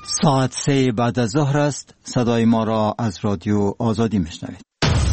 ساعت 3 بعد از ظهر است. صدای ما را از رادیو آزادی میشنوید.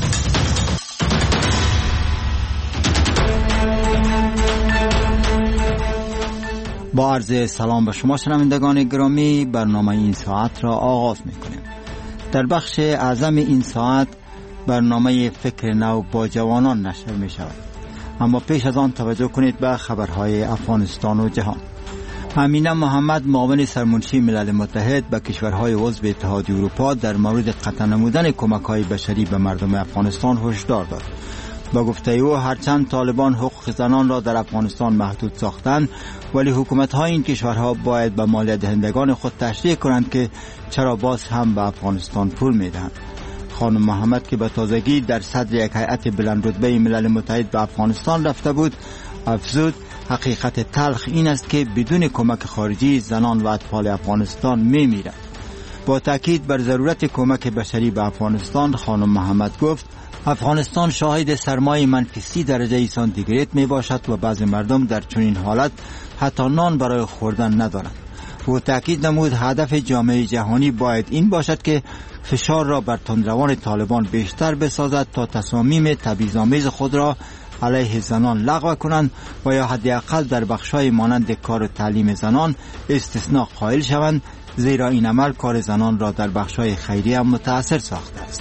با عرض سلام به شما شنوندگان گرامی، برنامه این ساعت را آغاز میکنیم. در بخش اعظم این ساعت برنامه فکر نو با جوانان نشر می شود. اما پیش از آن توجه کنید به خبرهای افغانستان و جهان. امینه محمد، معاون سرمنشی ملل متحد، به کشورهای عضو اتحادیه اروپا در مورد قطع نمودن کمک‌های بشری به مردم افغانستان هشدار داد. با گفته او هرچند طالبان حقوق زنان را در افغانستان محدود ساختند، ولی حکومت‌های این کشورها باید به مالیات دهندگان خود تشریح کنند که چرا باز هم به افغانستان پول می‌دهند. خانم محمد که به تازگی در صدر یک هیئت بلند رتبه ملل متحد به افغانستان رفته بود، افزود حقیقت تلخ این است که بدون کمک خارجی زنان و اطفال افغانستان می‌میرند. با تاکید بر ضرورت کمک بشری به افغانستان، خانم محمد گفت افغانستان شاهد سرمایه منفی 30 درجه سانتیگراد می باشد و بعضی مردم در چنین حالت حتی نان برای خوردن ندارند. او تاکید نمود هدف جامعه جهانی باید این باشد که فشار را بر تندروان طالبان بیشتر بسازد تا تصامیم تبعیض‌آمیز خود را علیه زنان لغو کنند و یا حداقل در بخش‌های مانند کار و تعلیم زنان استثناء قائل شوند، زیرا این عمل کار زنان را در بخش‌های خیریه متأثر ساخته است.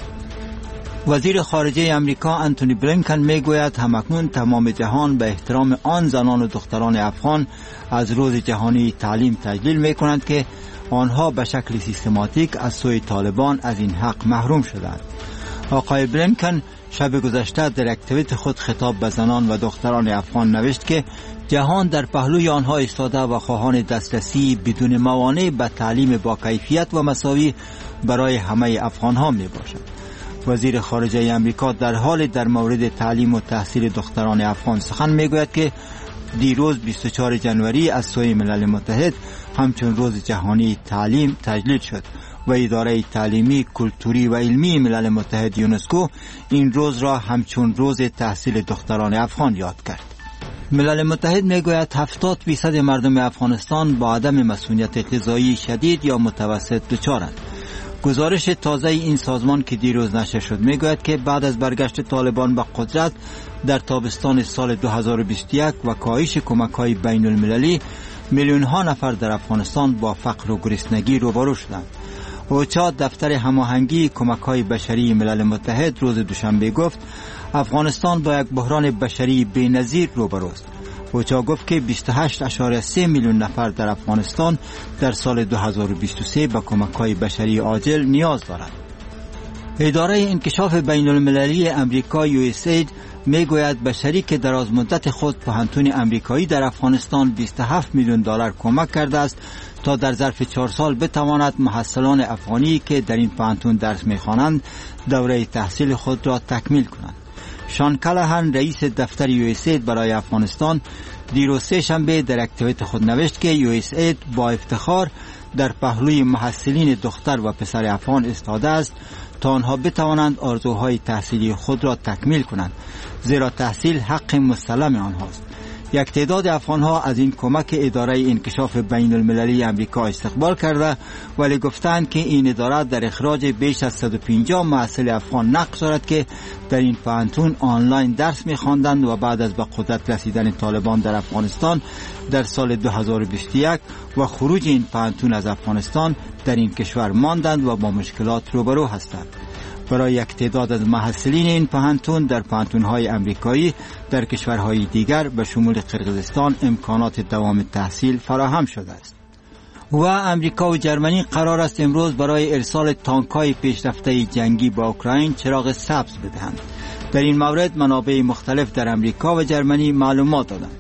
وزیر خارجه امریکا انتونی بلینکن میگوید همکنون تمام جهان به احترام آن زنان و دختران افغان از روز جهانی تعلیم تجلیل میکنند که آنها به شکل سیستماتیک از سوی طالبان از این حق محروم شدند. آقای بلینکن شب گذشته در یک توییت خود خطاب به زنان و دختران افغان نوشت که جهان در پهلوی آنها ایستاده و خواهان دسترسی بدون موانع به تعلیم با کیفیت و مساوی برای همه افغانها می باشد. وزیر خارجه امریکا در حال در مورد تعلیم و تحصیل دختران افغان سخن میگوید که دیروز 24 جنوری از سوی ملل متحد همچون روز جهانی تعلیم تجلیل شد و اداره تعلیمی، کلتوری و علمی ملل متحد یونسکو این روز را همچون روز تحصیل دختران افغان یاد کرد. ملل متحد میگوید 70% مردم افغانستان با عدم مسئولیت غذایی شدید یا متوسط دچارند. گزارش تازه این سازمان که دیروز نشر شد میگوید که بعد از برگشت طالبان به قدرت در تابستان سال 2021 و کاهش کمک‌های بین المللی، میلیون‌ها نفر در افغانستان با فقر و گرسنگی روبرو شدند. اوچا دفتر هماهنگی کمک‌های بشری ملل متحد روز دوشنبه گفت افغانستان با یک بحران بشری بی‌نظیر روبروست. اوچا گفت که 28.3 میلیون نفر در افغانستان در سال 2023 به کمک‌های بشری عاجل نیاز دارند. اداره انکشاف بین المللی امریکا USAID میگوید به شریک دراز مدت خود پهنتون امریکایی در افغانستان 27 میلیون دلار کمک کرده است تا در ظرف 4 سال بتواند محصلان افغانی که در این پهنتون درس می‌خوانند دوره تحصیل خود را تکمیل کنند. شان کلهن رئیس دفتر USAID برای افغانستان دیروز سه شنبه در یک توییت خود نوشت که USAID با افتخار در پهلوی محصلین دختر و پسر افغان ایستاده است تا آنها بتوانند آرزوهای تحصیلی خود را تکمیل کنند، زیرا تحصیل حق مسلم آنهاست. یک تعداد افغانها از این کمک اداره انکشاف بین المللی امریکا استقبال کرده، ولی گفتند که این اداره در اخراج بیش از 150 محصل افغان نقش دارد که در این پهنتون آنلاین درس می‌خواندند و بعد از به قدرت رسیدن طالبان در افغانستان در سال 2021 و خروج این پهنتون از افغانستان در این کشور ماندند و با مشکلات روبرو هستند. برای یک تعداد از محصلین این پهنتون در پهنتون‌های امریکایی در کشورهای دیگر به شمول قرقیزستان امکانات دوام تحصیل فراهم شده است. و امریکا و جرمنی قرار است امروز برای ارسال تانک‌های پیشرفته جنگی با اوکراین چراغ سبز بدهند. در این مورد منابع مختلف در امریکا و جرمنی معلومات دادند.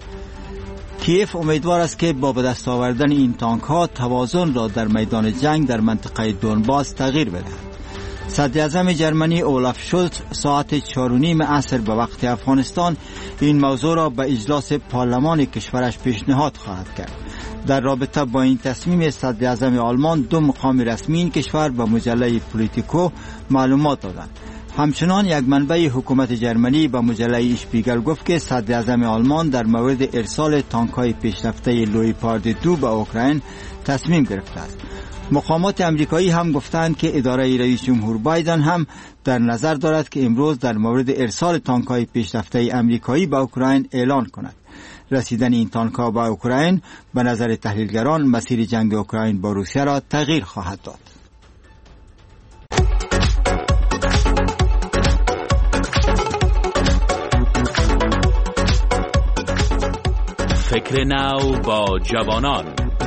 کیف امیدوار است که با به دست آوردن این تانک‌ها توازن را در میدان جنگ در منطقه دونباس تغییر بدهد. صدر اعظم جرمنی اولاف شولز ساعت 4:30 عصر به وقت افغانستان این موضوع را به اجلاس پارلمان کشورش پیشنهاد خواهد کرد. در رابطه با این تصمیم صدر اعظم آلمان 2 مقام رسمی این کشور به مجله پولیتیکو معلومات دادند. همچنان یک منبع حکومت جرمنی به مجله اشپیگل گفت که صدر اعظم آلمان در مورد ارسال تانک‌های پیشرفته لویپارد 2 به اوکراین تصمیم گرفته است. مقامات امریکایی هم گفتند که اداره رئیس جمهور بایدن هم در نظر دارد که امروز در مورد ارسال تانک‌های پیشرفته امریکایی به اوکراین اعلان کند. رسیدن این تانک‌ها به اوکراین به نظر تحلیلگران مسیر جنگ اوکراین با روسیه را تغییر خواهد داد. فکر نو با جوانان.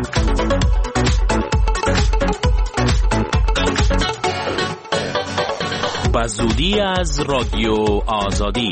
با زودی از رادیو آزادی.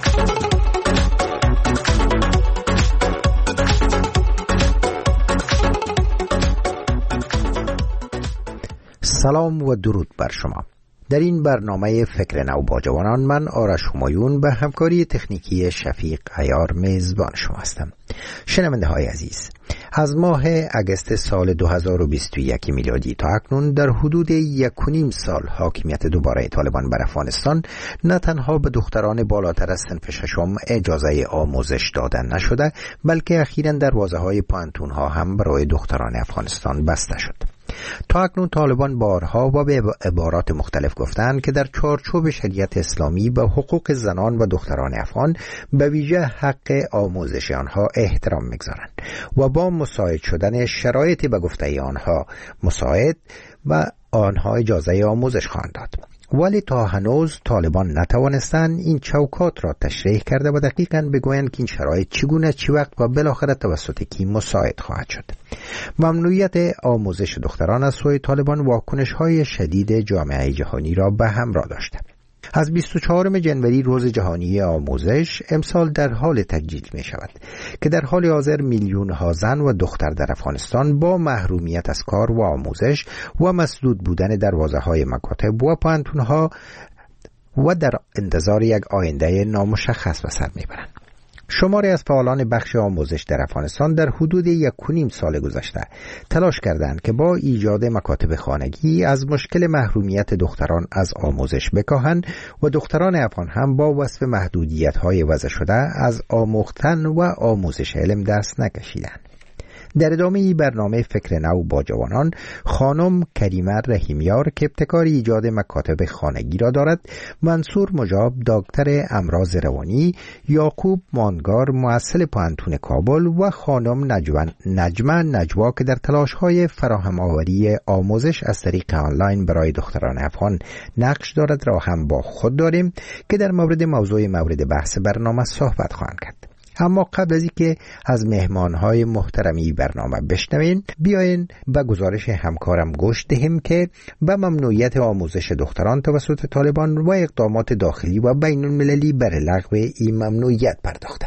سلام و درود بر شما. در این برنامه فکر نو با جوانان من آرش همایون به همکاری تکنیکی شفیق عیار میزبان شما هستم. شنونده های عزیز، از ماه اگست سال 2021 میلادی تا اکنون در حدود 1.5 سال حاکمیت دوباره طالبان بر افغانستان نه تنها به دختران بالاتر از صنف ششم اجازه آموزش دادن نشده، بلکه اخیراً دروازه‌های پانتون‌ها هم برای دختران افغانستان بسته شد. تا اکنون طالبان بارها و به عبارات مختلف گفتند که در چارچوب شریعت اسلامی به حقوق زنان و دختران افغان به ویژه حق آموزش آنها احترام می‌گذارند و با مساعد شدن شرایطی به گفته آنها مساعد و آنها اجازه آموزش خواهند داد. ولی تا هنوز طالبان نتوانستند این چوکات را تشریح کرده و دقیقاً بگویند که این شرایط چگونه، چی وقت و بالاخره توسط کی مساعد خواهد شد. ممنوعیت آموزش دختران از سوی طالبان واکنش‌های شدید جامعه جهانی را به همراه داشته. از 24 جنوری روز جهانی آموزش امسال در حال تجلیل می شود که در حال حاضر میلیون‌ها زن و دختر در افغانستان با محرومیت از کار و آموزش و مسدود بودن دروازه‌های مکاتب و پانتون‌ها و در انتظار یک آینده نامشخص به سر می‌برند. شماری از فعالان بخش آموزش در افغانستان در حدود 1.5 سال گذشته تلاش کردند که با ایجاد مکاتب خانگی از مشکل محرومیت دختران از آموزش بکاهند و دختران افغان هم با وصف محدودیت‌های وضع شده از آموختن و آموزش علم دست نکشیدند. در ادامه این برنامه فکر نو با جوانان، خانم کریمه رحیمیار که ابتکار ایجاد مکاتب خانگی را دارد، منصور مجاب دکتر امراض روانی، یعقوب مانگار مؤسس پانتون کابل و خانم نجمه نجوا که در تلاش‌های فراهم آوری آموزش از طریق آنلاین برای دختران افغان نقش دارد را هم با خود داریم که در مورد بحث برنامه صحبت خواهند کرد. اما قبل از اینکه از مهمانهای محترمی برنامه بشنوین، بیاین به گزارش همکارم گوش دهیم که به ممنوعیت آموزش دختران توسط طالبان و اقدامات داخلی و بین المللی بر لغو این ممنوعیت پرداخته.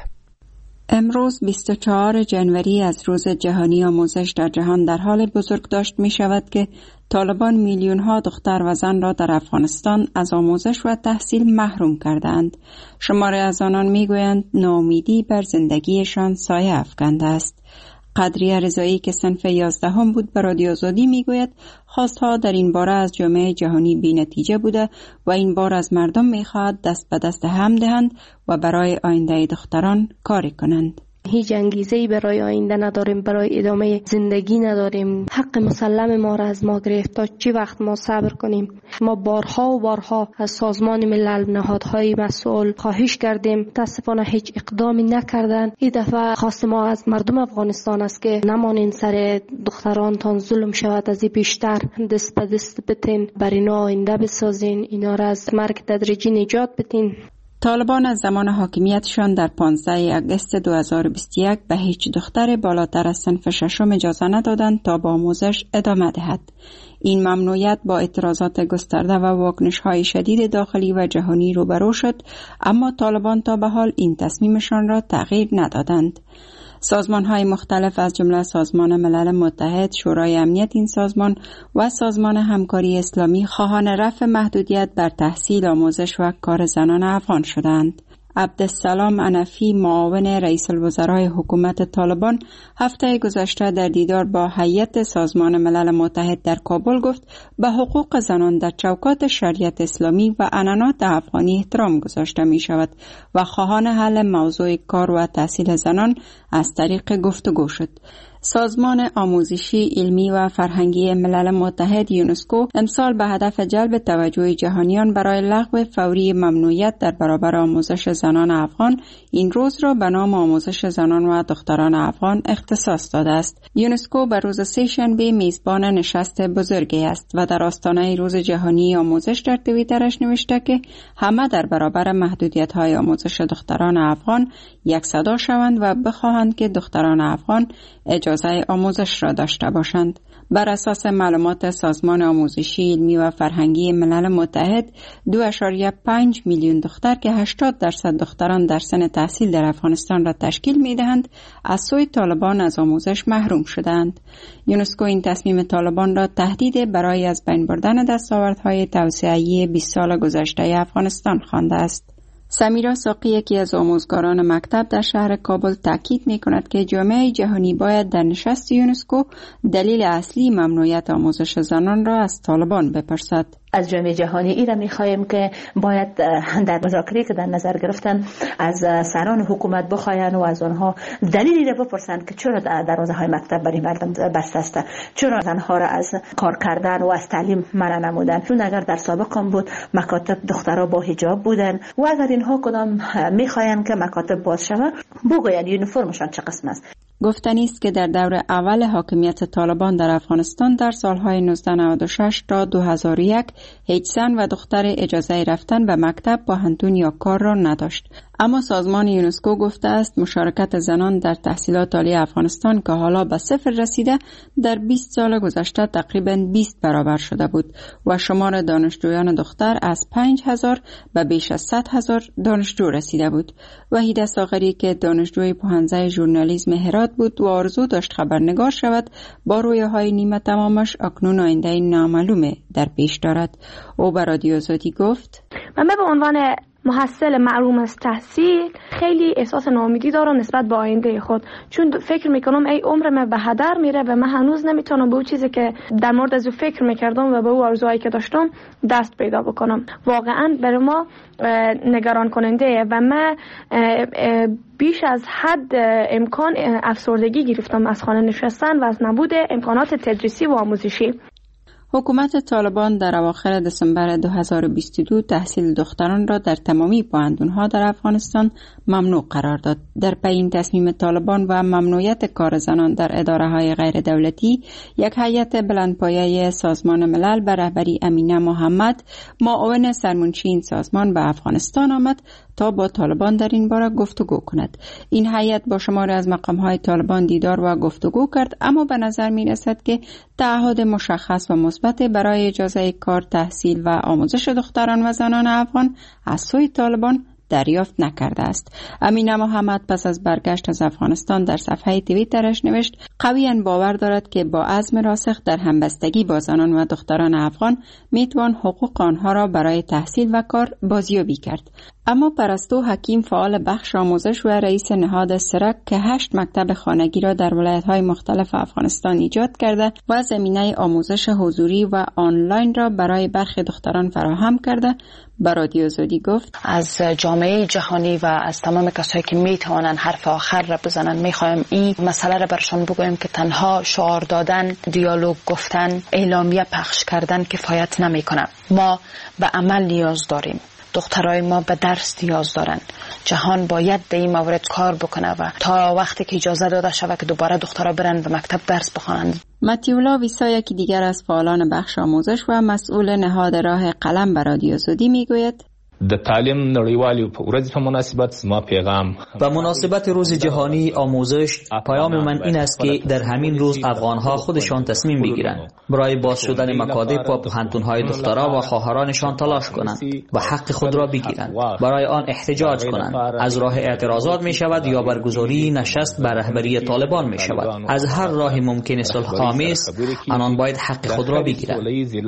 امروز 24 جنوری از روز جهانی آموزش در جهان در حال بزرگداشت می شود که طالبان میلیون‌ها دختر و زن را در افغانستان از آموزش و تحصیل محروم کردند. شماری از آنان میگویند ناامیدی بر زندگیشان سایه افکنده است. قدریه رضایی که صنف 11 بود به رادیو آزادی میگوید خواستها در این باره از جامعه جهانی بی نتیجه بوده و این بار از مردم میخواهد دست به دست هم دهند و برای آینده دختران کاری کنند. هیچ انگیزه‌ای برای آینده نداریم، برای ادامه زندگی نداریم. حق مسلم ما را از ما گرفت. تا چی وقت ما صبر کنیم؟ ما بارها و بارها از سازمان ملل، نهادهای مسئول خواهش کردیم، متاسفانه هیچ اقدامی نکردند. این دفعه خواست ما از مردم افغانستان است که نمانین سر دخترانتان ظلم شود، از این بیشتر دست به دست بتین، بر اینا آینده بسازین، اینا را از مرگ تدریجی نجات بدین. طالبان از زمان حاکمیتشان در 15 اگست 2021 به هیچ دختر بالاتر از صنف ششم اجازه ندادند تا با آموزش ادامه دهد. این ممنوعیت با اعتراضات گسترده و واکنش‌های شدید داخلی و جهانی روبرو شد، اما طالبان تا به حال این تصمیمشان را تغییر ندادند. سازمان‌های مختلف از جمله سازمان ملل متحد، شورای امنیت این سازمان و سازمان همکاری اسلامی خواهان رفع محدودیت بر تحصیل، آموزش و کار زنان افغان شدند. عبدالسلام انفی معاون رئیس الوزرای حکومت طالبان هفته گذشته در دیدار با هیئت سازمان ملل متحد در کابل گفت به حقوق زنان در چوکات شریعت اسلامی و عنعنات افغانی احترام گذاشته می شود و خواهان حل موضوع کار و تحصیل زنان از طریق گفتگو شد. سازمان آموزشی، علمی و فرهنگی ملل متحد یونسکو امسال به هدف جلب توجه جهانیان برای لغو فوری ممنوعیت در برابر آموزش زنان افغان این روز را به نام آموزش زنان و دختران افغان اختصاص داده است. یونسکو به روز سه‌شنبه میزبان نشست بزرگی است و در آستانه روز جهانی آموزش در توییترش نوشته که همه در برابر محدودیت‌های آموزش دختران افغان یک صدا شوند و بخواهند که دختران افغان اجازه آموزش را داشته باشند. بر اساس معلومات سازمان آموزشی، علمی و فرهنگی ملل متحد 2.5 میلیون دختر که 80% دختران در سن تحصیل در افغانستان را تشکیل می‌دهند از سوی طالبان از آموزش محروم شدند. یونسکو این تصمیم طالبان را تهدید برای از بین بردن دستاوردهای توسعه‌ای 20 سال گذشته افغانستان خوانده است. سمیرا ساقی، یکی از آموزگاران مکتب در شهر کابل، تاکید می‌کند که جامعه جهانی باید در نشست یونسکو دلیل اصلی ممنوعیت آموزش زنان را از طالبان بپرسد. از جامعه جهانی ای را می‌خواهیم که باید در مذاکره که در نظر گرفتن از سران حکومت بخواین و از آنها دلیلی را بپرسند که چرا دروازه‌های مکتب برای مردم بسته است، چرا زنها را از کار کردن و از تعلیم منع نمودن. چون اگر در سابق هم بود مکاتب دخترها با حجاب بودن و اگر اینها کدام می‌خواین که مکاتب باز شود بگویند یونیفرمشان چه قسم است. گفتنی است که در دور اول حاکمیت طالبان در افغانستان در سالهای 1996 تا 2001 هیچ زن و دختر اجازه رفتن به مکتب، پانتون یا کار را نداشت. اما سازمان یونسکو گفته است مشارکت زنان در تحصیلات عالی افغانستان که حالا به 0 رسیده در 20 سال گذشته تقریباً 20 برابر شده بود و شمار دانشجویان دختر از 5000 به بیش از 100,000 دانشجو رسیده بود. وحیده ساغری که دانشجوی پوهنځی ژورنالیسم هرات بود و آرزو داشت خبرنگار شود، با رویاهای نیمه تمامش اکنون آینده نامعلومه در پیش دارد. او به رادیو آزادی گفت: من به عنوان محصل محروم از تحصیل خیلی احساس ناامیدی دارم نسبت به آینده خود، چون فکر میکنم ای عمر من به هدر میره و من هنوز نمیتونم به اون چیزی که در مورد از او فکر میکردم و به اون آرزوهایی که داشتم دست پیدا بکنم. واقعا برای ما نگران کننده و من بیش از حد امکان افسردگی گرفتم از خانه نشستن و از نبود امکانات تدریسی و آموزشی. حکومت طالبان در اواخر دسامبر 2022 تحصیل دختران را در تمامی پوهنتون‌ها در افغانستان ممنوع قرار داد. در پی این تصمیم طالبان و ممنوعیت کار زنان در اداره‌های غیر دولتی، یک هیئت بلندپایه سازمان ملل به رهبری امینه محمد، معاون سرمنشی این سازمان به افغانستان آمد تا با طالبان در این باره گفتگو کند. این هیئت با شماری از مقام‌های طالبان دیدار و گفتگو کرد، اما به نظر می‌رسد که تعهد مشخص و مثبت برای اجازه کار، تحصیل و آموزش دختران و زنان افغان از سوی طالبان دریافت نکرده است. امینه محمد پس از برگشت از افغانستان در صفحه توییترش نوشت: قویاً باور دارد که با عزم راسخ در همبستگی با زنان و دختران افغان میتوان حقوق آنها را برای تحصیل و کار بازیابی کرد. اما پرستو حکیم، فعال بخش آموزش و رئیس نهاد سرک که 8 مکتب خانگی را در ولایت‌های مختلف افغانستان ایجاد کرده و زمینه آموزش حضوری و آنلاین را برای برخی دختران فراهم کرده، به رادیو آزادی گفت: از جامعه جهانی و از تمام کسایی که میتوانن حرف آخر را بزنن میخوایم این مسئله را برشان بگویم که تنها شعار دادن، دیالوگ گفتن، اعلامیه پخش کردن کفایت نمیکنه. ما به عمل نیاز داریم. دخترای ما به درس نیاز دارن. جهان باید در این مورد کار بکنه و تا وقتی که اجازه داده شود که دوباره دخترها برن به مکتب درس بخوانند. متیولا ویسا، یکی دیگر از فعالان بخش آموزش و مسئول نهاد راه قلم، به رادیو آزادی میگوید: د تعلیم نړیوالې ورځې په مناسبت زما پیغام به مناسبت روز جهانی آموزش، پیام من این است که در همین روز افغان‌ها خودشان تصمیم بگیرند برای باز شدن مکاتب و پوهنتون‌های دخترها و خواهرانشان تلاش کنند و حق خود را بگیرند، برای آن احتجاج کنند. از راه اعتراضات می شود یا برگزاری نشست بر رهبری طالبان می شود. از هر راه ممکن صلح آمیز آنان باید حق خود را بگیرند.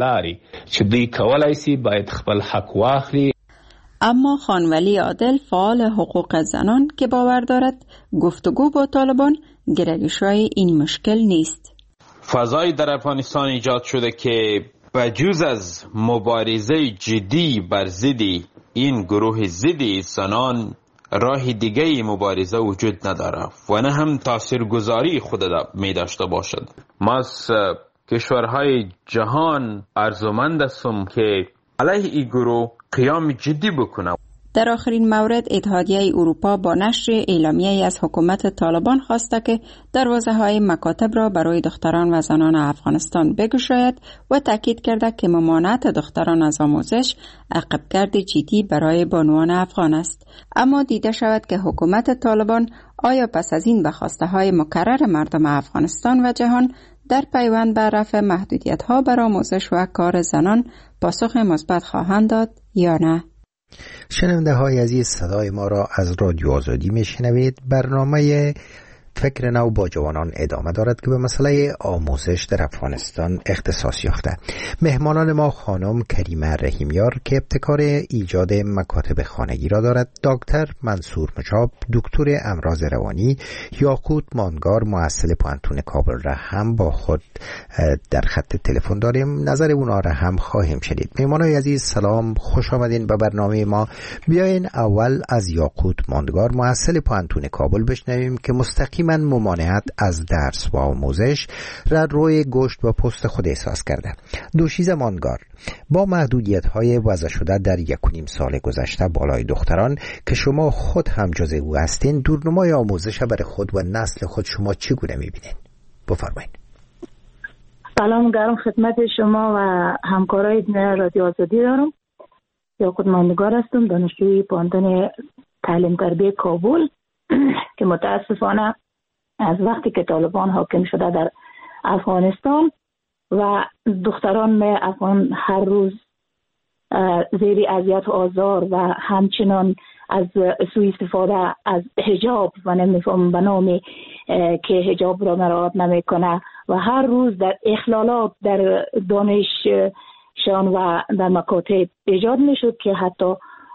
چې دوی کولای شي باید خپل حق واخلي. اما خانولی عادل، فعال حقوق زنان که باور دارد گفتگو با طالبان گرایش‌های این مشکل نیست. فضایی در افغانستان ایجاد شده که بجز از مبارزه جدی بر ضد این گروه ضد زنان راه دیگه مبارزه وجود نداره و نه هم تاثیرگذاری خود می داشته باشد. ما از کشورهای جهان ارزومند هستم که علیه این گروه قیام جدی بکنه. در آخرین مورد اتحادیه اروپا با نشر اعلامیه‌ای از حکومت طالبان خواسته که دروازه‌های مکاتب را برای دختران و زنان افغانستان بگشاید و تاکید کرده که ممانعت دختران از آموزش عقبگرد جدی برای بانوان افغان است. اما دیده شود که حکومت طالبان آیا پس از این به خواسته‌های مکرر مردم افغانستان و جهان در پیوند به رفع محدودیت‌ها بر آموزش و کار زنان پاسخ مثبت خواهند داد یا نه؟ شنونده های عزیز، صدای ما را از رادیو آزادی می شنوید. برنامه فکر نو با جوانان ادامه دارد که به مسئله آموزش در افغانستان اختصاص یافته. مهمانان ما خانم کریمه رحیمیار که ابتکار ایجاد مکاتب خانگی را دارد، دکتر منصور مجاب دکتر امراض روانی، یاقوت ماندگار مؤسس پانتون کابل را هم با خود در خط تلفن داریم. نظر اونا را هم خواهیم شنید. مهمانان عزیز سلام، خوش آمدین به برنامه ما. بیاین اول از یاقوت ماندگار مؤسس پانتون کابل بشنویم که مستقیم من ممانعت از درس و آموزش را روی گوشت و پوست خود احساس کرده. دوشیزه ماندگار با محدودیت‌های وضع شده در 1.5 سال گذشته بالای دختران که شما خود هم جزء او هستین، دورنمای آموزش برای خود و نسل خود شما چگونه می‌بینید؟ بفرمایید. سلام گرم خدمت شما و همکارای رادیو آزادی دارم. یاقوت ماندگار هستم، دانشجوی پانتون تعلیم تربیت کابل که متاسفانه از وقتی که طالبان حاکم شده در افغانستان و دختران افغان هر روز زیر اذیت و آزار و همچنان از سوء استفاده از حجاب و نمیفهم به نامی که حجاب را مراعات نمیکنه و هر روز در اخلالات در دانششان و در مکاتب ایجاد میشد که حتی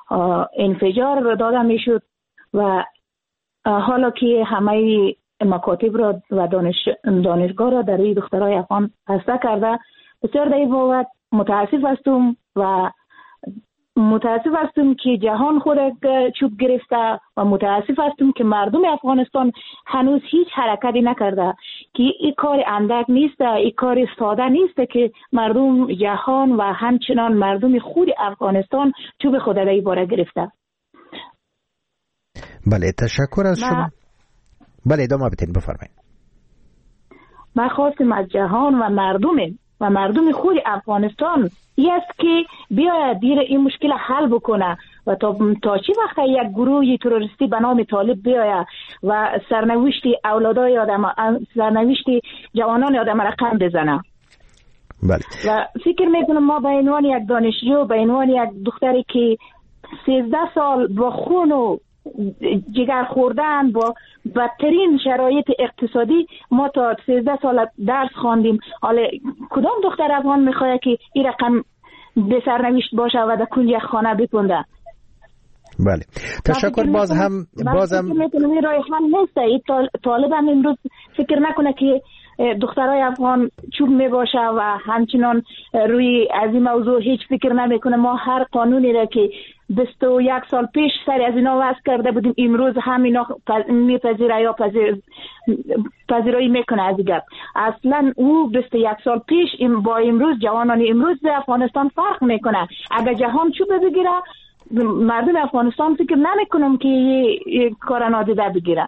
انفجار داده میشد و حالا که همه مکاتب را و دانشگاه را در روی دخترای افغان بسته کرده، بسیار در این بابت متاسف هستم که جهان خود چوب گرفته و متاسف هستم که مردم افغانستان هنوز هیچ حرکتی نکرده که این کار اندک نیست، این کار ساده نیست که مردم جهان و همچنان مردم خود افغانستان چوب خود در این باره گرفته. بله، تشکر از شما. بله، ادامه بدین، بفرمایید. من خواستم از جهان و مردم خود افغانستان است که بیاید دیر این مشکل حل بکنه و تا چی وقت یک گروه تروریستی به نام طالب بیاید و سرنوشت اولادای آدم، سرنوشت جوانان آدم رقم بزنه. بله. و فکر میکنم ما به عنوان یک دانشجو، به عنوان یک دختری که 13 سال با خون و جگر خوردن با بدترین شرایط اقتصادی ما تا 13 سال درس خواندیم، حالا کدام دختر افغان میخواد که این رقم به سرنوشت باشه و در کنج یک خانه بپونده؟ بله، تشکر. بازم میتونم این رای حل نیست. طالب هم امروز فکر نکنه که دخترای افغان چوب میباشه و همچنان روی از این موضوع هیچ فکر نمیکنه. ما هر قانونی را که 21 سال پیش سر از اینا وضع کرده بودیم امروز هم اینا میپذیره یا پذیرایی میکنه از این گپ. اصلا او 21 سال پیش با امروز جوانان امروز افغانستان فرق میکنه. اگر جهان چوب بگیره مردم افغانستان فکر نمیکنم که یه کار نادیده بگیره.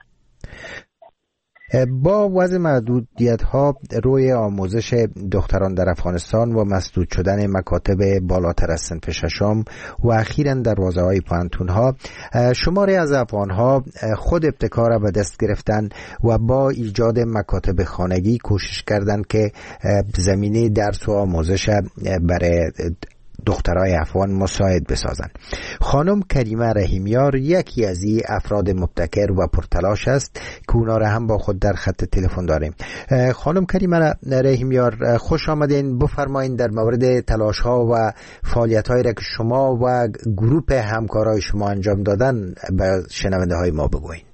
با وضع محدودیت‌ها روی آموزش دختران در افغانستان و مسدود شدن مکاتب بالاتر از صنف ششم و اخیراً دروازه‌های پانتون‌ها، شماری از افغان‌ها خود ابتکار را به دست گرفتن و با ایجاد مکاتب خانگی کوشش کردند که زمینه درس و آموزش برای دخترای افغان مساعد بسازن. خانم کریمه رحیمیار یکی از این افراد مبتکر و پرتلاش است که اونا را هم با خود در خط تلفن داریم. خانم کریمه رحیمیار، خوش آمدین. بفرمایید در مورد تلاش ها و فعالیت هایی را که شما و گروپ همکارای شما انجام دادن به شنونده های ما بگویید.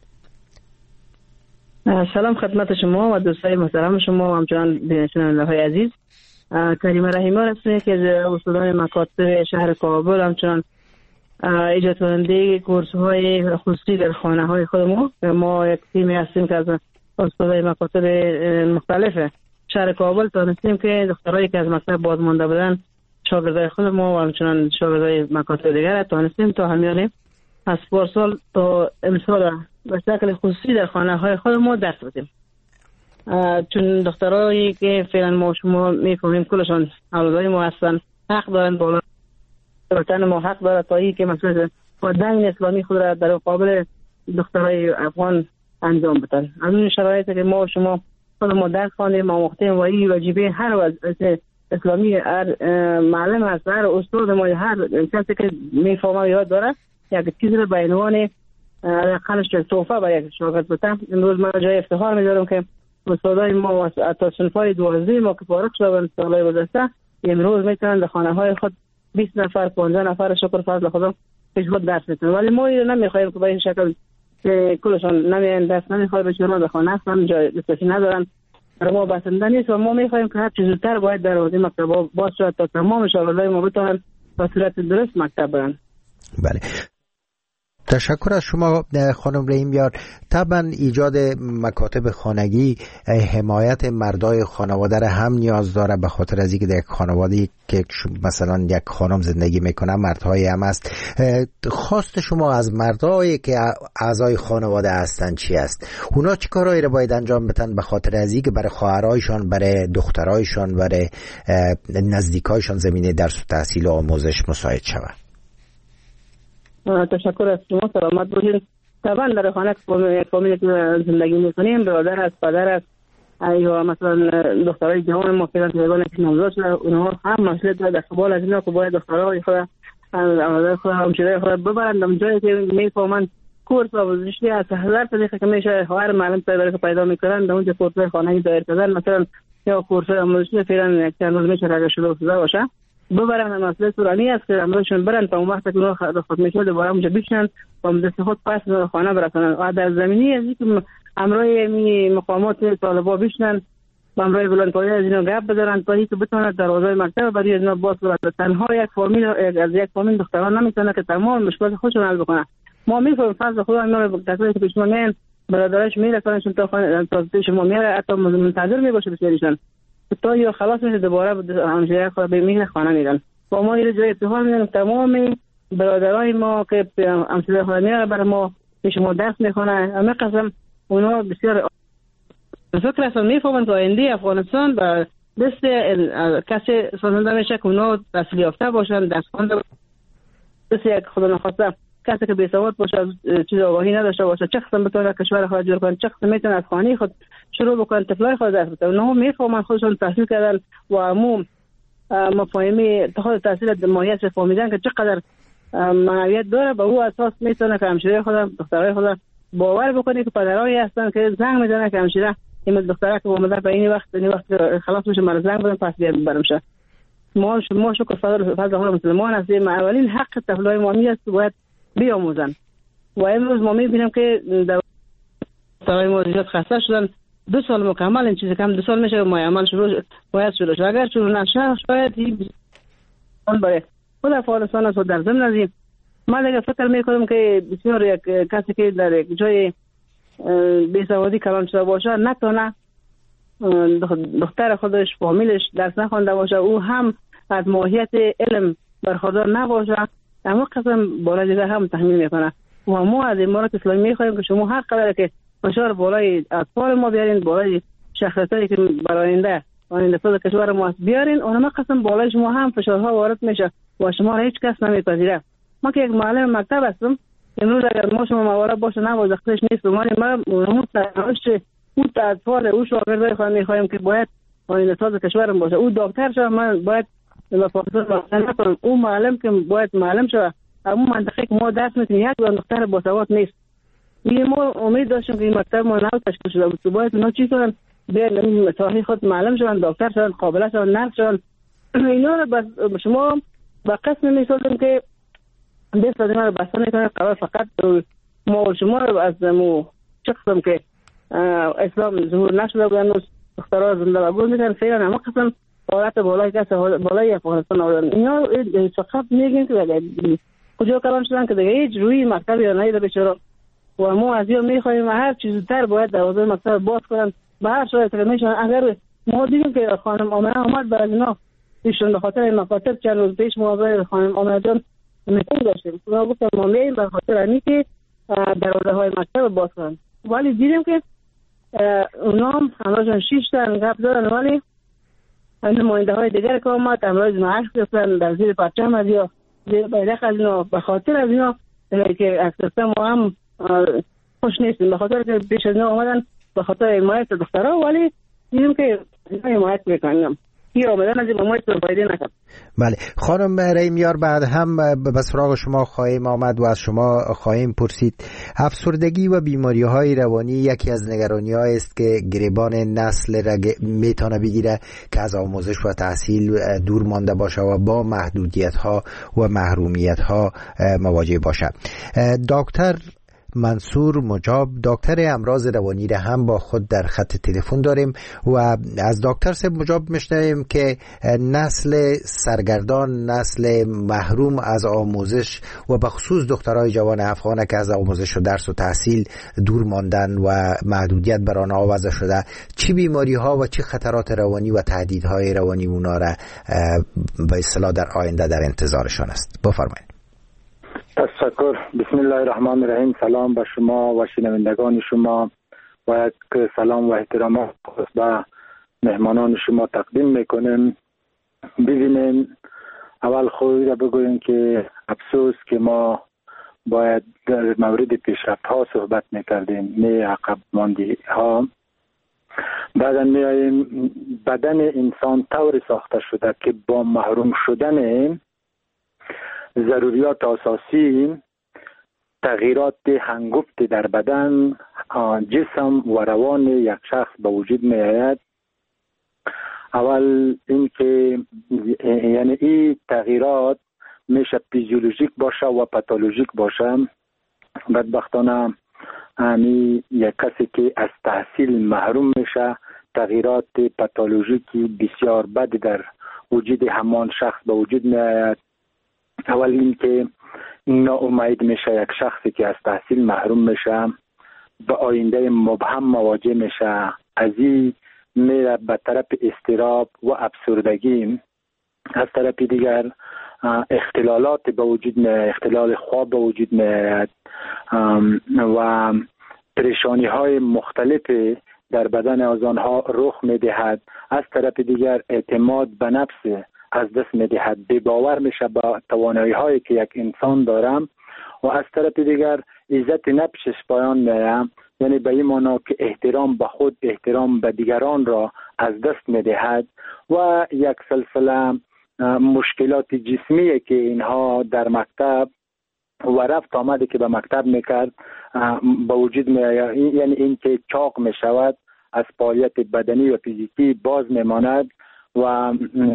سلام خدمت شما و دوستای محترم شما و همچنان شنونده های عزیز. کریمه رحیمیار است که از استادان مکاتب شهر کابل، همچنان ایجاد کننده کورس های خصوصی در خانه های خودمون. ما یک تیمی هستیم که از استادای مکاتب مختلف شهر کابل تانستیم که دخترایی که از مکتب بازمانده بودن، شاگردای خود ما و همچنان شاگردای مکاتب دیگر تانستیم تا همیانه از پارسال تا امسال به شکل خصوصی در خانه های خود ما درس بدیم. چون دخترایی که فعلا ما شما میفهمیم کلشان اولادای ما هستن، حق دارن بالا وطن ما حق داره تا این که مثلا دین اسلامی خود را در مقابل دخترای افغان انجام بدن. از اون شرایطی که ما شما خود ما درس خواندیم آموختیم و این واجبه هر اسلامی، هر معلم هست، هر استاد ما، هر کسی که میفهمه یاد داره یک چیزی رو به عنوان قلش توفه به یک شاگرد بدن. امروز من جای افتخار می‌دارم که استادای ما تا صنفای 12 ما که فارغ شدن سالهای گذشته امروز میتونن در خانه های خود 20 نفر 15 نفر شکر فضل خدا خود درس میتونن. ولی ما نمیخوایم که به این شکل که کلشان نمیان درس نمیخواد به چون در خانه هستن جای دسترسی ندارن، برای ما بسنده نیست و ما میخوایم که هر چیز زودتر باید در حوزه مکتب باز شود تا تمام شاگردای ما بتونن به صورت درست مکتب برن. بله، تشکر از شما خانم رحیم یار. طبعا ایجاد مکاتب خانگی حمایت مردای خانواده را هم نیاز داره، به خاطر از اینکه در یک خانواده‌ای که مثلا یک خانم زندگی میکنه مردهای هم است. خواست شما از مردایی که اعضای خانواده هستن چی است؟ اونا چه کارهایی را باید انجام بدن به خاطر از اینکه برای خواهرایشان، برای دخترایشان، برای نزدیکایشان زمینه درس و تحصیل و آموزش مساعد شود؟ تشکر از شما، سلامت باشید. طبعا در خانه فامیلی که زندگی میکنیم برادر است، پدر است، یا مثلا دخترای جوان ما که یگانه که نوزاد شده، اونها هم مسئولیت داره در قبال از اینا که باید دخترای خود اولاد خود همشیره خود ببرند در جایی که میفهمن کورس و ورزشی از 1000 طریقه که میشه هر معلم برای پیدا میکنن در اونجا کورس خانگی دایر کردن، مثلا یا کورس آموزشی فعلا یک چند روز میشه اگه شده باشه ببرن. مسئله سورانی است که امروزشون برن تا اون وقت که اونها خود میشه دوباره اونجا بشنن و دست خود پس خانه برسنن و در زمینی از اینکه امروی مقامات طالبا بشنن و امروی بلندپایه از اینا گپ بدارن تا اینکه بتونن دروازه مکتب برای اینا باز کنن. تنها یک فامیل از یک فامیل دختران نمیتونه که تمام مشکلات خودشون حل بکنه. ما میفهمیم فضل خدا اینا رو تکلیف که شما میان برادرش میره کنشون تا خانه تا شما میره حتی منتظر میباشه بسیارشون تا یا خلاص میشه دوباره همشیره خود به میگن خانه میرن. با ما یه جای افتخار میدونم تمام برادرای ما که همشیره خود میره برای ما به شما درس میخونه. همه قسم اونا بسیار فکر اصلا میفهمن که آینده افغانستان و دست کسی سازنده میشه که اونا تحصیل یافته باشن، درس خوانده دست یک خدا نخواسته کسی که بیسواد باشه، چیز آگاهی نداشته باشه، چه قسم بتونه کشور خود جور کنه، چه قسم میتونه از خانه خود شروع بکنه طفلای خود درس بده. اونا میفهمن خودشون تحصیل کردن و عموم مفاهیمی خود تحصیل ماهیت فهمیدن که چقدر معنویت داره، به او اساس میتونه که همشیره خود دخترای خود باور بکنه که پدرایی هستن که زنگ میزنه که همشیره این دختره که اومده به این وقت خلاص میشه مرا زنگ بدن پس بیاد برم شه. ما شکر فضل خدا مسلمان هستیم. اولین حق طفلای ما است که باید بیاموزن و امروز ما میبینیم که دخترای ما زیاد خسته شدن. 2 سال مکمل این چیز کم 2 سال میشه ما عمل باید شروع شد. اگر شروع نشه شاید این برای خود افغانستان است و در ضمن از این من دیگه فکر میکنم که بسیار یک کسی که در یک جای بیسوادی کلان شده باشه نتونه دختر خودش فامیلش درس نخوانده باشه، او هم از ماهیت علم برخوردار نباشه، اما قسم بالا دیگه هم تحمیل میکنه. و ما از امارات اسلامی میخوایم که شما هر قدر که فشار بالای اطفال ما بیارین، بالای شخصیتایی که برای آینده ساز کشور ما بیارین، اونم قسم بالای شما هم فشارها وارد میشه و شما را هیچ کس نمیپذیره. ما که یک معلم مکتب هستم، امروز اگر ما شما موارد باشه نه وقتش نیست ما اون اطفال او شاگردای خود میخوایم که باید آینده ساز کشورم باشه. او دکتر شد، من باید نکنم او معلم که باید معلم شد. اما منطقه که ما درس میکنیم یک دختر باسواد نیست. این ما امید داشتیم که این مکتب ما نو تشکیل شده بود، باید اونا چی کنن بیاین صاحب خود معلم شدن، دکتر شدن، قابله شدن، نرس شدن. اینا رو بس شما با قسم میسازیم که دست از اینا رو بسته میکنه قرار فقط ما و شما رو از مو چه قسم که اسلام ظهور نشده بودن دخترها زنده و گل میکنن فعلا اما قسم حالت بالای افغانستان آوردن. اینا فقط میگن که کجا کلان شدن که دیگه هیچ روی مکتب یا نیده بیچاره. و ما از یا میخوایم هر چیز زودتر باید دروازه مکتب باز کنن به هر شرایطی میشن. اگر ما دیدیم که خانم آمنه آمد بر از اینا ایشون به خاطر این مکاتب چند روز پیش ما به خانم آمنه جان میتونگ داشتیم. ما گفتم ما میاییم به خاطر اینی که دروازه های مکتب باز کنن، ولی دیدیم که اونا هم همراهشون 6 تا گپ دادن، ولی نماینده های دیگر که آمد امروز معاش گرفتن در زیر پرچم از یا زیر بیرق از اینا. به خاطر از اینا که اکثر ما هم خوش نیستیم، به خاطر که پیش از اینا آمدن به خاطر حمایت دخترها، ولی دیدیم که اینا حمایت میکنیم کی آمدن از این حمایت فایده نکرد. بله خانم رحیمیار، بعد هم به سراغ شما خواهیم آمد و از شما خواهیم پرسید. افسردگی و بیماری های روانی یکی از نگرانی های است که گریبان نسل را میتونه بگیره که از آموزش و تحصیل دور مانده باشه و با محدودیت ها و محرومیت ها مواجه باشه. دکتر منصور مجاب، دکتر امراض روانی را هم با خود در خط تلفن داریم و از دکتر صاحب مجاب میشنویم که نسل سرگردان، نسل محروم از آموزش و بخصوص دخترای جوان افغان که از آموزش و درس و تحصیل دور ماندن و محدودیت بر آنها وضع شده، چه بیماری ها و چه خطرات روانی و تهدیدهای روانی اونا را به اصطلاح در آینده در انتظارشان است؟ بفرمایید. تشکر. بسم الله الرحمن الرحیم. سلام به شما و شنوندگان شما و یک سلام و احترام به مهمانان شما تقدیم میکنیم. ببینیم اول خود را بگوییم که افسوس که ما باید در مورد پیشرفت ها صحبت میکردیم، نه عقب ماندگی ها. بعدا میاییم بدن انسان طور ساخته شده که با محروم شدن ضروریات اساسی تغییرات هنگفت در بدن، جسم و روان یک شخص به وجود می آید. اول این که یعنی این تغییرات میشه فیزیولوژیک باشه و پاتولوژیک باشه. بدبختانه یک کسی که از تحصیل محروم میشه تغییرات پاتولوژیکی بسیار بد در وجود همان شخص به وجود می آید. اول این که ناامید میشه یک شخصی که از تحصیل محروم میشه، به آینده مبهم مواجه میشه، از این میره به طرف اضطراب و افسردگی. از طرف دیگر اختلالات به وجود میاد، اختلال خواب به وجود میاد و پریشانی های مختلف در بدن از آنها رخ میدهد. از طرف دیگر اعتماد به نفس از دست میدهد، بی باور میشه با توانایی هایی که یک انسان دارم و از طرف دیگر عزت نفسش پایان میره، یعنی به این معنی که احترام به خود، احترام به دیگران را از دست میدهد و یک سلسله مشکلات جسمی که اینها در مکتب و رفت آمده که به مکتب میکرد به وجود میآید، یعنی این که چاق میشود، از فعالیت بدنی و فیزیکی باز میماند و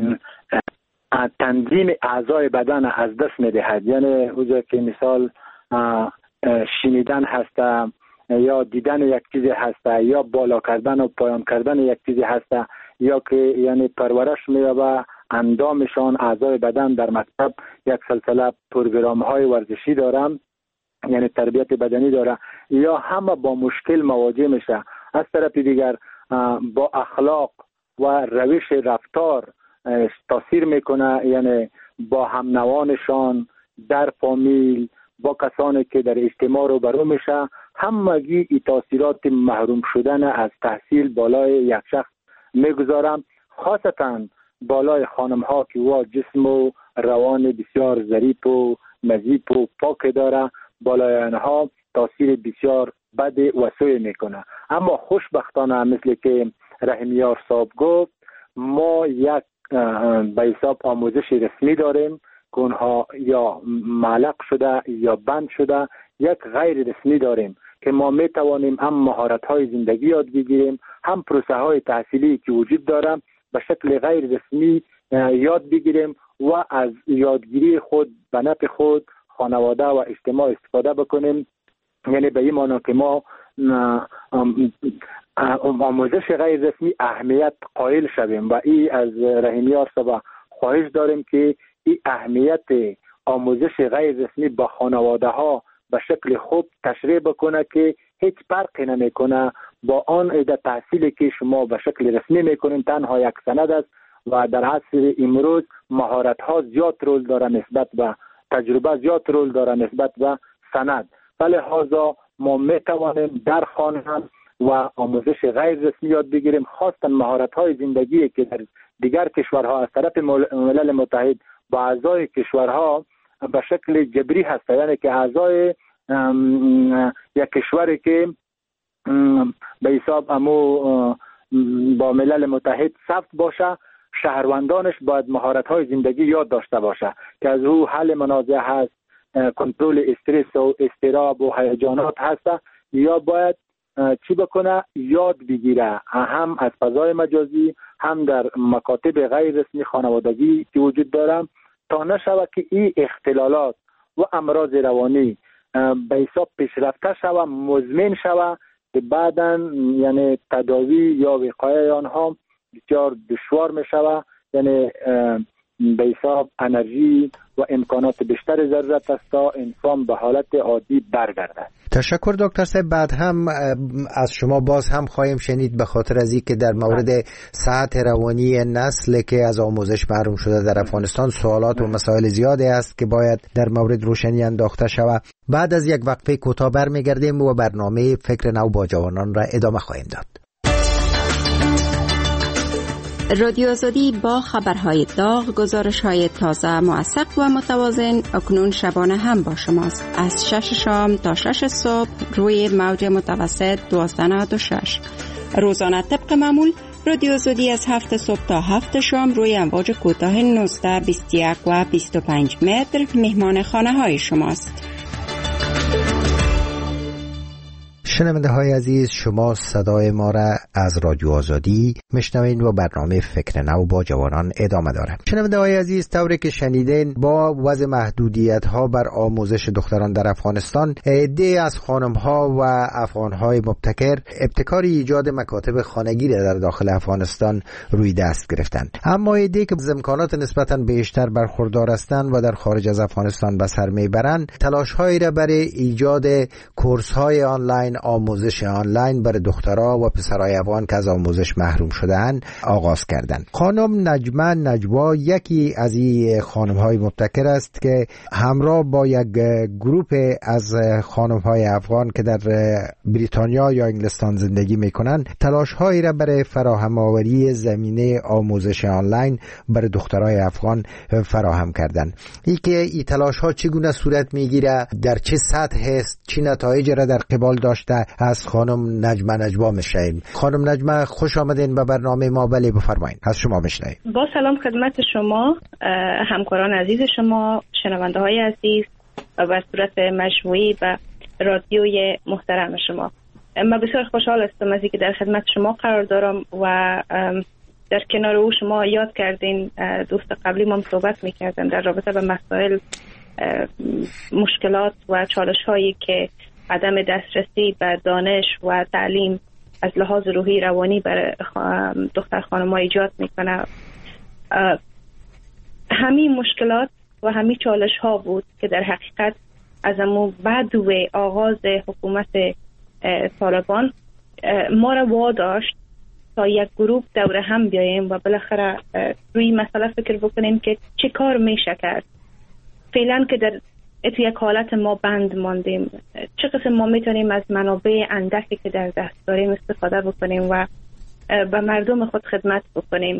تنظیم اعضای بدن از دست میدهد. یعنی اوزا که مثال شنیدن هست یا دیدن یک چیزی هست یا بالا کردن و پایان کردن یک چیزی هست یا که یعنی پرورش می‌یابه اندامشان، اعضای بدن در مکتب یک سلسله پروگرام های ورزشی دارم، یعنی تربیت بدنی داره، یا همه با مشکل مواجه میشه. از طرف دیگر با اخلاق و روش رفتار تاثیر میکنه، یعنی با هم نوانشان در فامیل، با کسانی که در اجتماع رو برو میشه، همگی ای تاثیرات محروم شدن از تحصیل بالای یک شخص میگذارم، خاصتا بالای خانم ها که وا جسم و روان بسیار ظریف و نظیف و پاک داره، بالای آنها تاثیر بسیار بد و سوء میکنه. اما خوشبختانه مثل که رحیمیار صاحب گفت، ما یک به حساب آموزش رسمی داریم که اونها یا معلق شده یا بند شده، یک غیر رسمی داریم که ما میتوانیم هم مهارت های زندگی یاد بگیریم، هم پروسه های تحصیلی که وجود داره به شکل غیر رسمی یاد بگیریم و از یادگیری خود به نفع خود، خانواده و اجتماع استفاده بکنیم. یعنی به این معنی که ما آموزش غیر رسمی اهمیت قائل شویم و این از رحیمیار صاحب خواهش داریم که این اهمیت آموزش غیر رسمی با خانواده ها به شکل خوب تشریح بکنه که هیچ فرقی نمیکنه با آن عده تحصیلی که شما به شکل رسمی میکنین، تنها یک سند است و در عصر امروز مهارت ها زیاد رول داره نسبت به تجربه، زیاد رول داره نسبت به سند. ولی لحاظا ما میتوانیم در خانه هم و آموزش غیر رسمی یاد بگیریم، خاصتا مهارت های زندگی که در دیگر کشورها از طرف ملل متحد با اعضای کشورها به شکل جبری هست، یعنی که اعضای یک کشوری که به حساب امو با ملل متحد ثبت باشه، شهروندانش باید مهارت های زندگی یاد داشته باشه که از او حل منازعه هست، کنترل استرس و اضطراب و هیجانات هست، یا باید چی بکنه؟ یاد بگیره، هم از فضای مجازی هم در مکاتب غیر رسمی خانوادگی که وجود داره، تا نشود که این اختلالات و امراض روانی به حساب پیشرفته شود، مزمن شود که بعداً یعنی تداوی یا وقایه آنها بسیار دشوار می شود، یعنی به حساب انرژی و امکانات بیشتر ضرورت است تا انسان به حالت عادی برگردد. تشکر دکتر صاحب. بعد هم از شما باز هم خواهیم شنید به خاطر از اینکه در مورد صحت روانی نسل که از آموزش محروم شده در افغانستان سوالات و مسائل زیادی است که باید در مورد روشنی انداخته شود. بعد از یک وقفه کوتاه برمیگردیم و برنامه فکر نو با جوانان را ادامه خواهیم داد. رادیو آزادی با خبرهای داغ، گزارش‌های تازه، موثق و متوازن اکنون شبانه هم با شماست. از 6 شام تا 6 صبح روی موج متوسط 1296. روزانه طبق معمول رادیو آزادی از 7 صبح تا 7 شام روی امواج کوتاه 19، 21 و 25 متر مهمان خانه‌های شماست. شنونده های عزیز، شما صدای ما را از رادیو آزادی میشنوید و برنامه فکر نو با جوانان ادامه داره. شنونده های عزیز، طوری که شنیدین با وضع محدودیت ها بر آموزش دختران در افغانستان، عده از خانم ها و افغان های مبتکر ابتکار ایجاد مکاتب خانگی در داخل افغانستان روی دست گرفتند. اما عده که از امکانات نسبتاً بیشتر برخوردار هستند و در خارج از افغانستان به سر میبرند، تلاش هایی را برای ایجاد کورس های آنلاین، آموزش آنلاین برای دخترها و پسرای افغان که از آموزش محروم شده‌اند آغاز کردند. خانم نجمه نجوا یکی از این خانم‌های مبتکر است که همراه با یک گروه از خانم‌های افغان که در بریتانیا یا انگلستان زندگی می‌کنند تلاش‌هایی را برای فراهم آوری زمینه آموزش آنلاین برای دخترای افغان فراهم کردند. این تلاش‌ها چگونه صورت می‌گیره، در چه سطح است، چه نتایجی را در قبال داشته، از خانم نجمه نجوا میشنویم. خانم نجمه خوش آمدین به برنامه ما. بله بفرمایید، از شما میشنویم. با سلام خدمت شما، همکاران عزیز شما، شنونده های عزیز و به صورت مجموعی و رادیوی محترم شما. من بسیار خوشحال هستم از اینکه در خدمت شما قرار دارم و در کنار او شما یاد کردین دوست قبلی ما صحبت میکردن در رابطه به مسائل مشکلات و چالش هایی که عدم دسترسی به دانش و تعلیم از لحاظ روحی روانی برای دختر خانم‌ها ایجاد میکنه. همین مشکلات و همین چالش ها بود که در حقیقت از امو بعد و آغاز حکومت طالبان ما را واداشت تا یک گروه دور هم بیاییم و بالاخره روی مسئله فکر بکنیم که چه کار میشه کرد. فعلا که در تو یک حالت ما بند ماندیم، چه قسم ما میتونیم از منابع اندکی که در دست داریم استفاده بکنیم و به مردم خود خدمت بکنیم.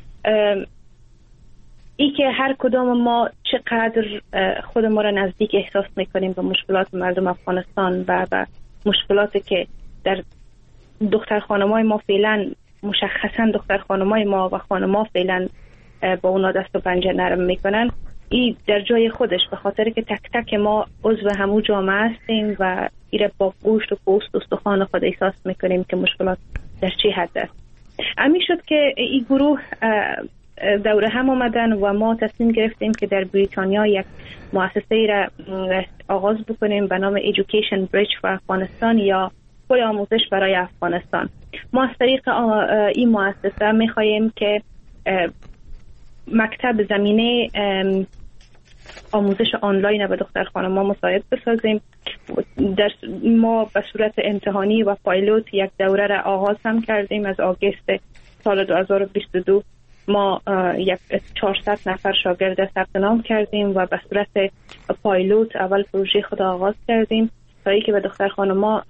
ای که هر کدام ما چقدر خود ما را نزدیک احساس میکنیم به مشکلات مردم افغانستان و به مشکلاتی که در دختر خانمای ما فعلا، مشخصا دختر خانمای ما و خانما فعلا با اونا دست و پنجه نرم میکنن، این در جای خودش، به خاطر که تک تک ما عضو همون جامعه هستیم و ایره با گوشت و پوست و استخوان خود احساس میکنیم که مشکلات در چه حد است. همین شد که این گروه دوره هم آمدن و ما تصمیم گرفتیم که در بریتانیا یک مؤسسه را آغاز بکنیم به نام Education Bridge for افغانستان یا پل آموزش برای افغانستان. ما از طریق این مؤسسه میخواییم که مکتب زمینه آموزش آنلاین به دختر خانم‌ها مساعد بسازیم. ما به صورت امتحانی و پایلوت یک دوره را آغاز هم کردیم. از آگوست سال 2022 ما 400 نفر شاگرد ثبت نام کردیم و به صورت پایلوت اول پروژه خود آغاز کردیم تا اینکه به دختر خانم‌ها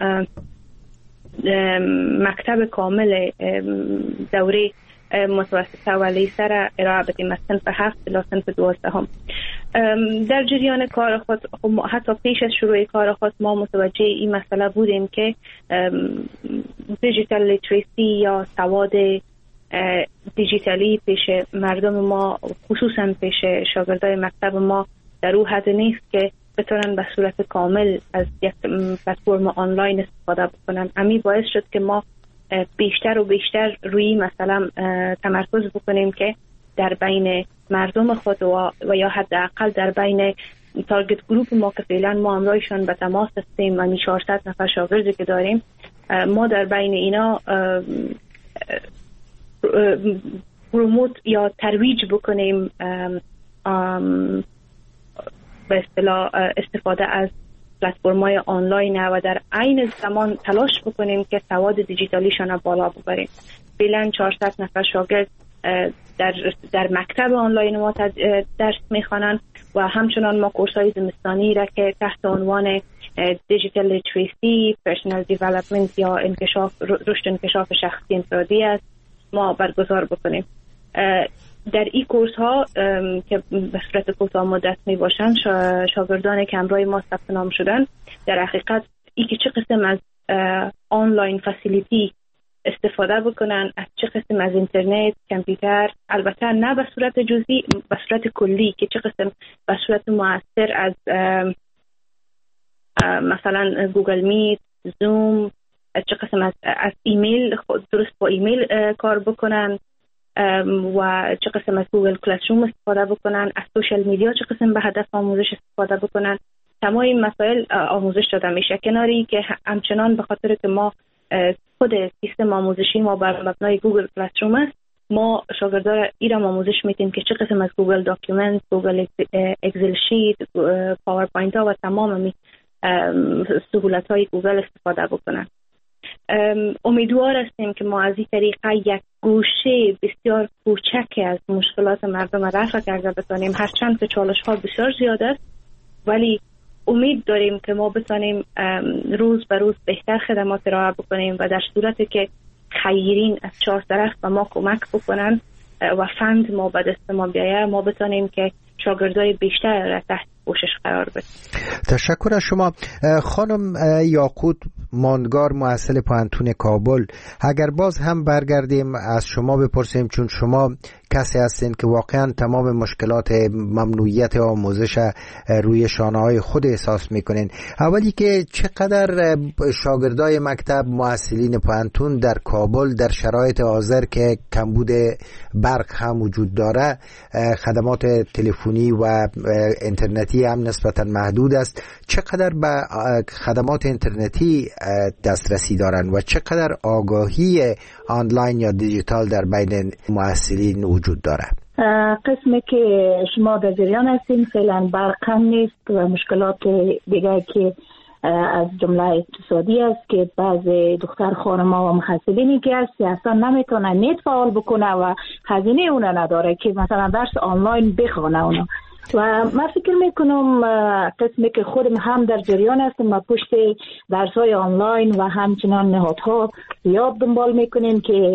مکتب کامل دوره متوسطه و لیسه را ارائه بدیم از صنف 7 تا صنف 12 هم. در جریان کار خود حتی پیش از شروع کار خود ما متوجه این مسئله بودیم که دیجیتال لیتریسی یا سواد دیجیتالی پیش مردم ما خصوصا پیش شاگردای مکتب ما در او حد نیست که بتونن به صورت کامل از یک پلتفرم آنلاین استفاده بکنن. امی باعث شد که ما بیشتر و بیشتر روی مثلا تمرکز بکنیم که در بین مردم خود و یا حداقل در بین تارگت گروپ ما که فعلا ما همراهشان به تماس هستیم و 400 نفر شاگردی که داریم، ما در بین اینا پروموت یا ترویج بکنیم به اصطلاح استفاده از پلتفرم‌های آنلاین و در عین زمان تلاش بکنیم که سواد دیجیتالیشان بالا ببریم. فعلا 400 نفر شاگرد در مکتب آنلاین ما درس میخوانند و همچنان ما کورس‌های زمستانی را که تحت عنوان دیجیتال لیتریسی، پرسونال دیولپمنت یا رشد انکشاف شخصی انفرادی است ما برگزار بکنیم. در این کورس ها که به صورت کوتاه مدت می باشند شاگردان که همراه ما ثبت نام شدن در حقیقت ای که چه قسم از آنلاین فسیلیتی استفاده بکنن، از چه قسم از اینترنت، کامپیوتر، البته نه به صورت جزئی، به صورت کلی که چه قسم به صورت مؤثر از مثلا گوگل میت، زوم، چه قسم از ایمیل درست با ایمیل کار بکنن و چه قسم از گوگل کلاس روم استفاده بکنن، از سوشال میدیا چه قسم به هدف آموزش استفاده بکنن. تمام این مسائل آموزش داده میشه. کناری که همچنان به خاطر که ما خود سیستم آموزشی ما بر مبنای گوگل کلاس روم است، ما شاگردان ایران آموزش میدیم که چه قسم از گوگل داکیومنت، گوگل اکسل شیت، پاورپوینت ها و تمام سهولت های گوگل استفاده بکنن. امیدوار هستیم که ما از این طریقه یک گوشه بسیار کوچک از مشکلات مردم رفع کرده بتانیم. هرچند که چالش ها بسیار زیاد است ولی امید داریم که ما بتانیم روز به روز بهتر خدمات ارائه بکنیم و در صورتی که خیرین از چهار طرف به ما کمک بکنن و فند ما به دست ما بیایه، ما بتانیم که شاگردای بیشتر را تحت پوشش قرار بدیم. تشکر از شما خانم یاقوت ماندگار، محصل پانتون کابل. اگر باز هم برگردیم از شما بپرسیم، چون شما کسی هستین که واقعا تمام مشکلات ممنوعیت آموزش روی شانه‌های خود احساس میکنین، اولی که چقدر شاگردای مکتب محصلین پانتون در کابل در شرایط حاضر که کمبود برق هم وجود داره، خدمات تلفنی و اینترنتی هم نسبتا محدود است، چقدر به خدمات اینترنتی دسترسی دارن و چقدر آگاهی آنلاین یا دیجیتال در بین محصلین وجود داره؟ قسمی که شما در جریان هستین فعلا برق هم نیست و مشکلات دیگه که از جمله اقتصادی است که بعض دختر خانم‌ها و محصلینی که هست اصلا نمیتونه نت فعال بکنه و هزینه اون نداره که مثلا درس آنلاین بخونه اونا. و من فکر میکنم قسمی که خودم هم در جریان هستم و پشت درس‌های آنلاین و همچنان نهادها زیاد دنبال میکنیم که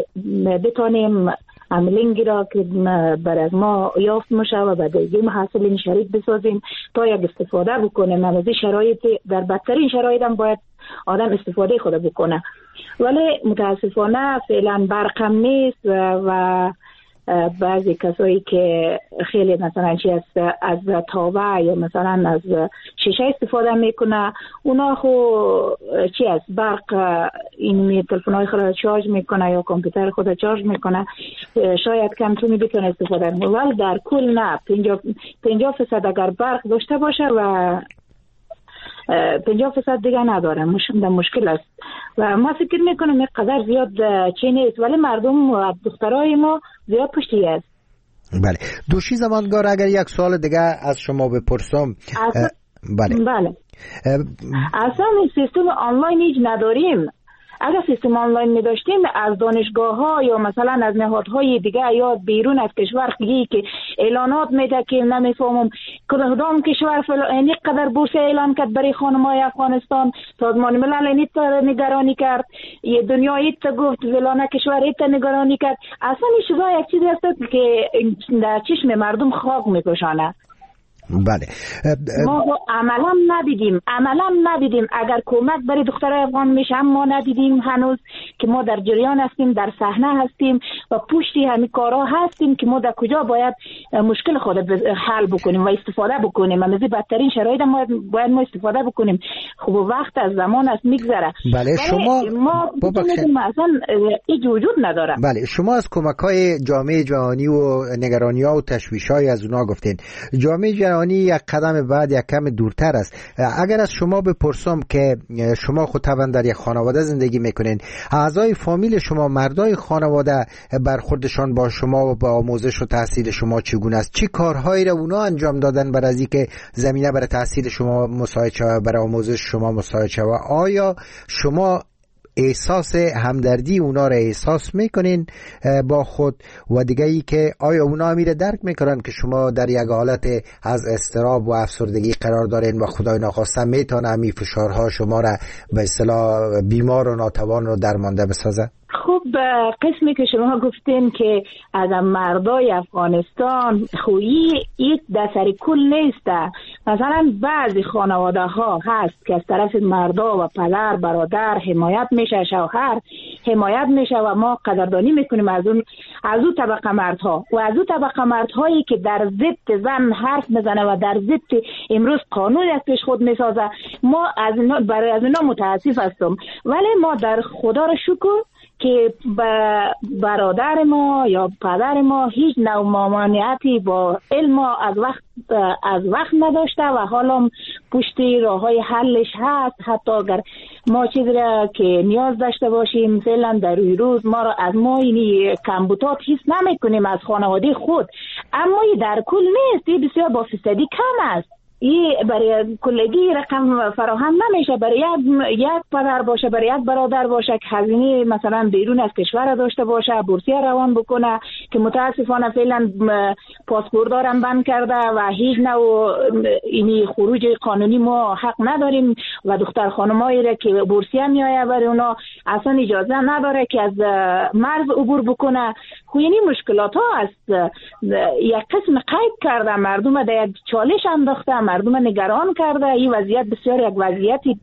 بتانیم عملینگی را که بر از ما یافت میشه و به دیگه محصلین شریک بسازیم تا یک استفاده بکنیم. از شرایط در بدترین شرایط هم باید آدم استفاده خود بکنه، ولی متاسفانه فعلا برق هم نیست و بعضی کسایی که خیلی مثلا چی از تاوه یا مثلا از شیشه استفاده میکنه، اونا خو چی از برق این تلفن‌های خود چارج میکنه یا کامپیوتر خود چارج میکنه، شاید کمتونی بتونه استفاده کنه، ولی در کل نه. 50% اگر برق داشته باشه و 50% دیگه نداره، مشکل است. و ما فکر میکنم یک قدر زیاد چی نیست، ولی مردم و دخترای ما زیاد پشتی است. بله. دوشی زمانگار، اگر یک سوال دیگه از شما بپرسم. بله. اصلا سیستم آنلاین هیچ نداریم. اگر سیستم آنلاین می داشتیم از دانشگاه ها یا مثلا از نهادهای دیگه یا بیرون از کشور که اعلانات میده که نمیفهمم کدام کشور اینی قدر بورس اعلان کرد برای خانمای افغانستان، سازمان ملل اینی نگرانی کرد، یه دنیا ایت گفت فلانه کشور ایت نگرانی کرد. اصلا این شبه یک چیزی هست که در چشم مردم خاک میکشانه. بله. ما عملا ندیدیم. اگر کمک برای دخترای افغان میشه ما ندیدیم هنوز که ما در جریان هستیم، در صحنه هستیم و پشتی همین کارا هستیم که ما در کجا باید مشکل خود حل بکنیم و استفاده بکنیم. از بدترین شرایط ما باید استفاده بکنیم. خب وقت از زمان است میگذره. بله. شما ما اصلا هیچ وجود نداره. بله. شما از کمک‌های جامعه جهانی و نگرانی‌ها و تشویش‌های از اونها گفتین. جامعه جهانی یک قدم بعد یک کم دورتر است. اگر از شما بپرسم که شما خود طبعا در یک خانواده زندگی میکنین، اعضای فامیل شما، مردای خانواده برخوردشان با شما و با آموزش و تحصیل شما چگونه است؟ چه کارهایی را اونا انجام دادن برای از اینکه زمینه برای تحصیل شما مساعد شود، برای آموزش شما مساعد شود؟ آیا شما احساس همدردی اونا را احساس میکنین با خود و دیگه ای که آیا اونا میره درک میکنن که شما در یک حالت از اضطراب و افسردگی قرار دارین و خدای ناخواسته میتونه همین فشارها شما را به اصطلاح بیمار و ناتوان رو درمانده بسازه؟ خب قسمی که شما گفتین که از مردای افغانستان خویی یک در سر کل نیسته. مثلا بعضی خانواده ها هست که از طرف مردا و پدر برادر حمایت میشه، شوهر حمایت میشه و ما قدردانی میکنیم از اون طبقه مردها و از اون طبقه مردهایی که در ضد زن حرف میزنه و در ضد امروز قانون از پیش خود میسازه. ما برای از اینا متاسف هستم، ولی ما در خدا را شکر که برادر ما یا پدر ما هیچ نوع ممانعتی با علم از وقت نداشته و حالا پشتی راههای حلش هست. حتی اگر ما چیزی را که نیاز داشته باشیم فعلا در روز ما را از ما اینی کمبودات حس نمی کنیم از خانواده خود، اما در کل نیست. این بسیار با فیصدی کم است. برای کلگی رقم فراهم نمیشه. برای یک پدر باشه، برای یک برادر باشه که هزینه مثلا بیرون از کشور داشته باشه، بورسیه روان بکنه که متاسفانه فعلا پاسپورت دارم بند کرده و هیچ نوع اینی خروج قانونی ما حق نداریم و دختر خانمایی را که بورسیه میایه برای اونا اصلا اجازه نداره که از مرز عبور بکنه. یعنی مشکلات ها است. یک قسم قید کرده، مردم در یک چالش انداخته، مردم نگران کرده. این وضعیت بسیار یک وضعیتی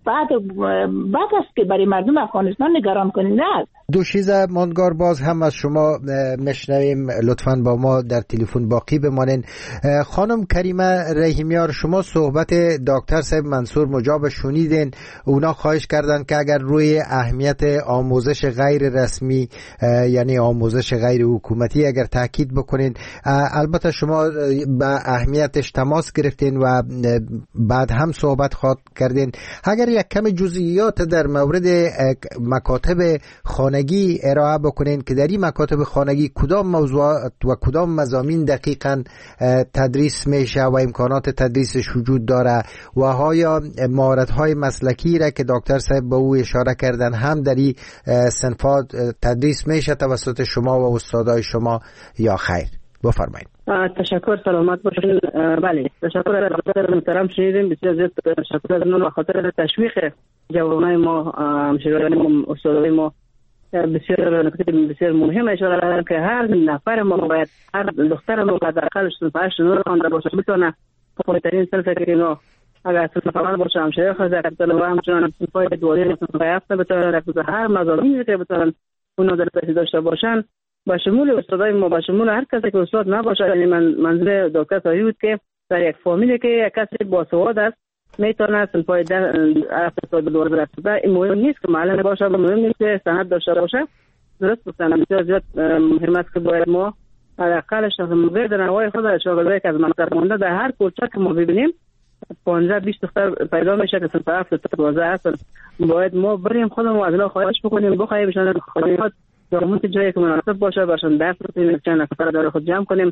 بد است که برای مردم افغانستان نگران کننده است. دوشیزه ماندگار، باز هم از شما مشنویم. لطفاً با ما در تلفن باقی بمانین. خانم کریمه رحیمیار، شما صحبت دکتر صاحب منصور مجاب شنیدین. اونا خواهش کردن که اگر روی اهمیت آموزش غیر رسمی یعنی آموزش غیر حکومتی اگر تاکید بکنین. البته شما به اهمیتش تماس گرفتین و بعد هم صحبت خواهد کردین. اگر یک کم جزئیات در مورد مکاتب خانگی ارائه بکنین که در این مکاتب خانگی کدام موضوعات و کدام مضامین دقیقاً تدریس میشه و امکانات تدریسش وجود داره و آیا مهارت‌های مسلکی را که دکتر صاحب به او اشاره کردن هم در این صنفات تدریس میشه توسط شما و استادای شما یا خیر؟ بفرمایید. تشکر، سلامت باشین. بله، تشکر از دکتر محترم شنیدیم. بسیار زیاد تشکر از اون خاطر تشویق جوانای ما، همشهریان ما، استادای ما. بسیار نکته بسیار مهم اشاره کردن که هر نفر ما باید، هر دختر ما باید حداقل صنف 8 خوانده باشه، بتونه پایین‌ترین صنف که اینا اگر صنف اول باشه همشهری خواهد طلبه همچنان صنف‌های دوازده صنف 7 بتونه رفت هر مضامینی که بتونن اونا در دست داشته باشن با شمول استادای ما، با شمول هر کسی که استاد نباشه. یعنی منظور دکتر صاحب بود که در یک فامیلی که یک کسی باسواد است میتونه صنفای تا دوازده رفته. این مهم نیست که معلم باشه، مهم نیست که سند داشته باشه. درست گفتن. بسیار زیاد مهم است که باید ما حداقل شاگردای در نوای خود شاگردایی که از مکتب مونده در هر کوچه که ما ببینیم 15-20 دختر پیدا میشه که صنف 7 تا 12 هستن. باید ما بریم خودمون از اینا خواهش بکنیم، بخوایمشان خانه‌ها در جایی که مناسب باشه باشن درس بخونیم، چند نفر داره خود جمع کنیم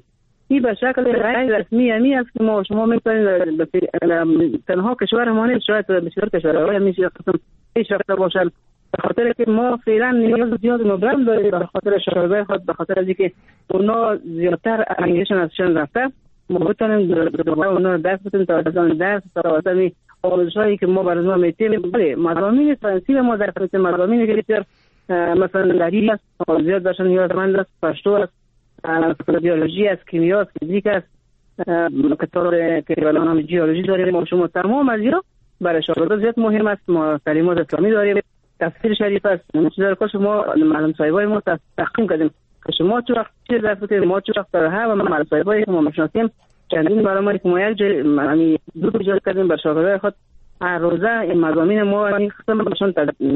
این به شکل غیر رسمی همی است که ما شما میتونید تنها کشور ما نیست، شاید بسیار کشورهای میشه قسم پیشرفته باشن، به خاطر که ما فعلا نیاز زیاد مبرم داریم، به خاطر شاگردای خود، به خاطر اینکه اونا زیادتر انگیزشون ازشون رفته، ما بتونیم دوباره اونا درس بدیم تا درس تا آموزش‌هایی که ما برای ما میتیم. بله مضامین فرانسوی ما در فرانسه مضامینی که بسیار مثلا دری است، زیاد داشتن نیازمند است، پشتو است، بیولوژی است، کیمیا است، فیزیک است، کتاب که نام جیولوژی داریم. ما شما تمام از اینا برای شاگردان زیاد مهم است. ما کلمات اسلامی داریم، تفسیر شریف است. چیزا که شما معلم صاحبای ما تحقیق کردیم که شما چه وقت چه درس بتید، ما چه وقت هم معلم صاحبای ما مشناسیم چندین برنامه‌ای که ما یک جای دو ایجاد کردیم بر شاگردای خود. هر روزه این مضامین ما این قسمشون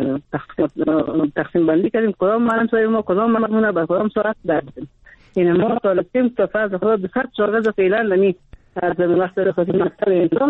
تقسیم بندی کردیم، کدام معلم صاحب ما کدام مضمون به کدام ساعت درس بدیم. این ما طالبیم تا فرض خود 200 شاگرد فعلا نمی از وقت خود مکتب انجام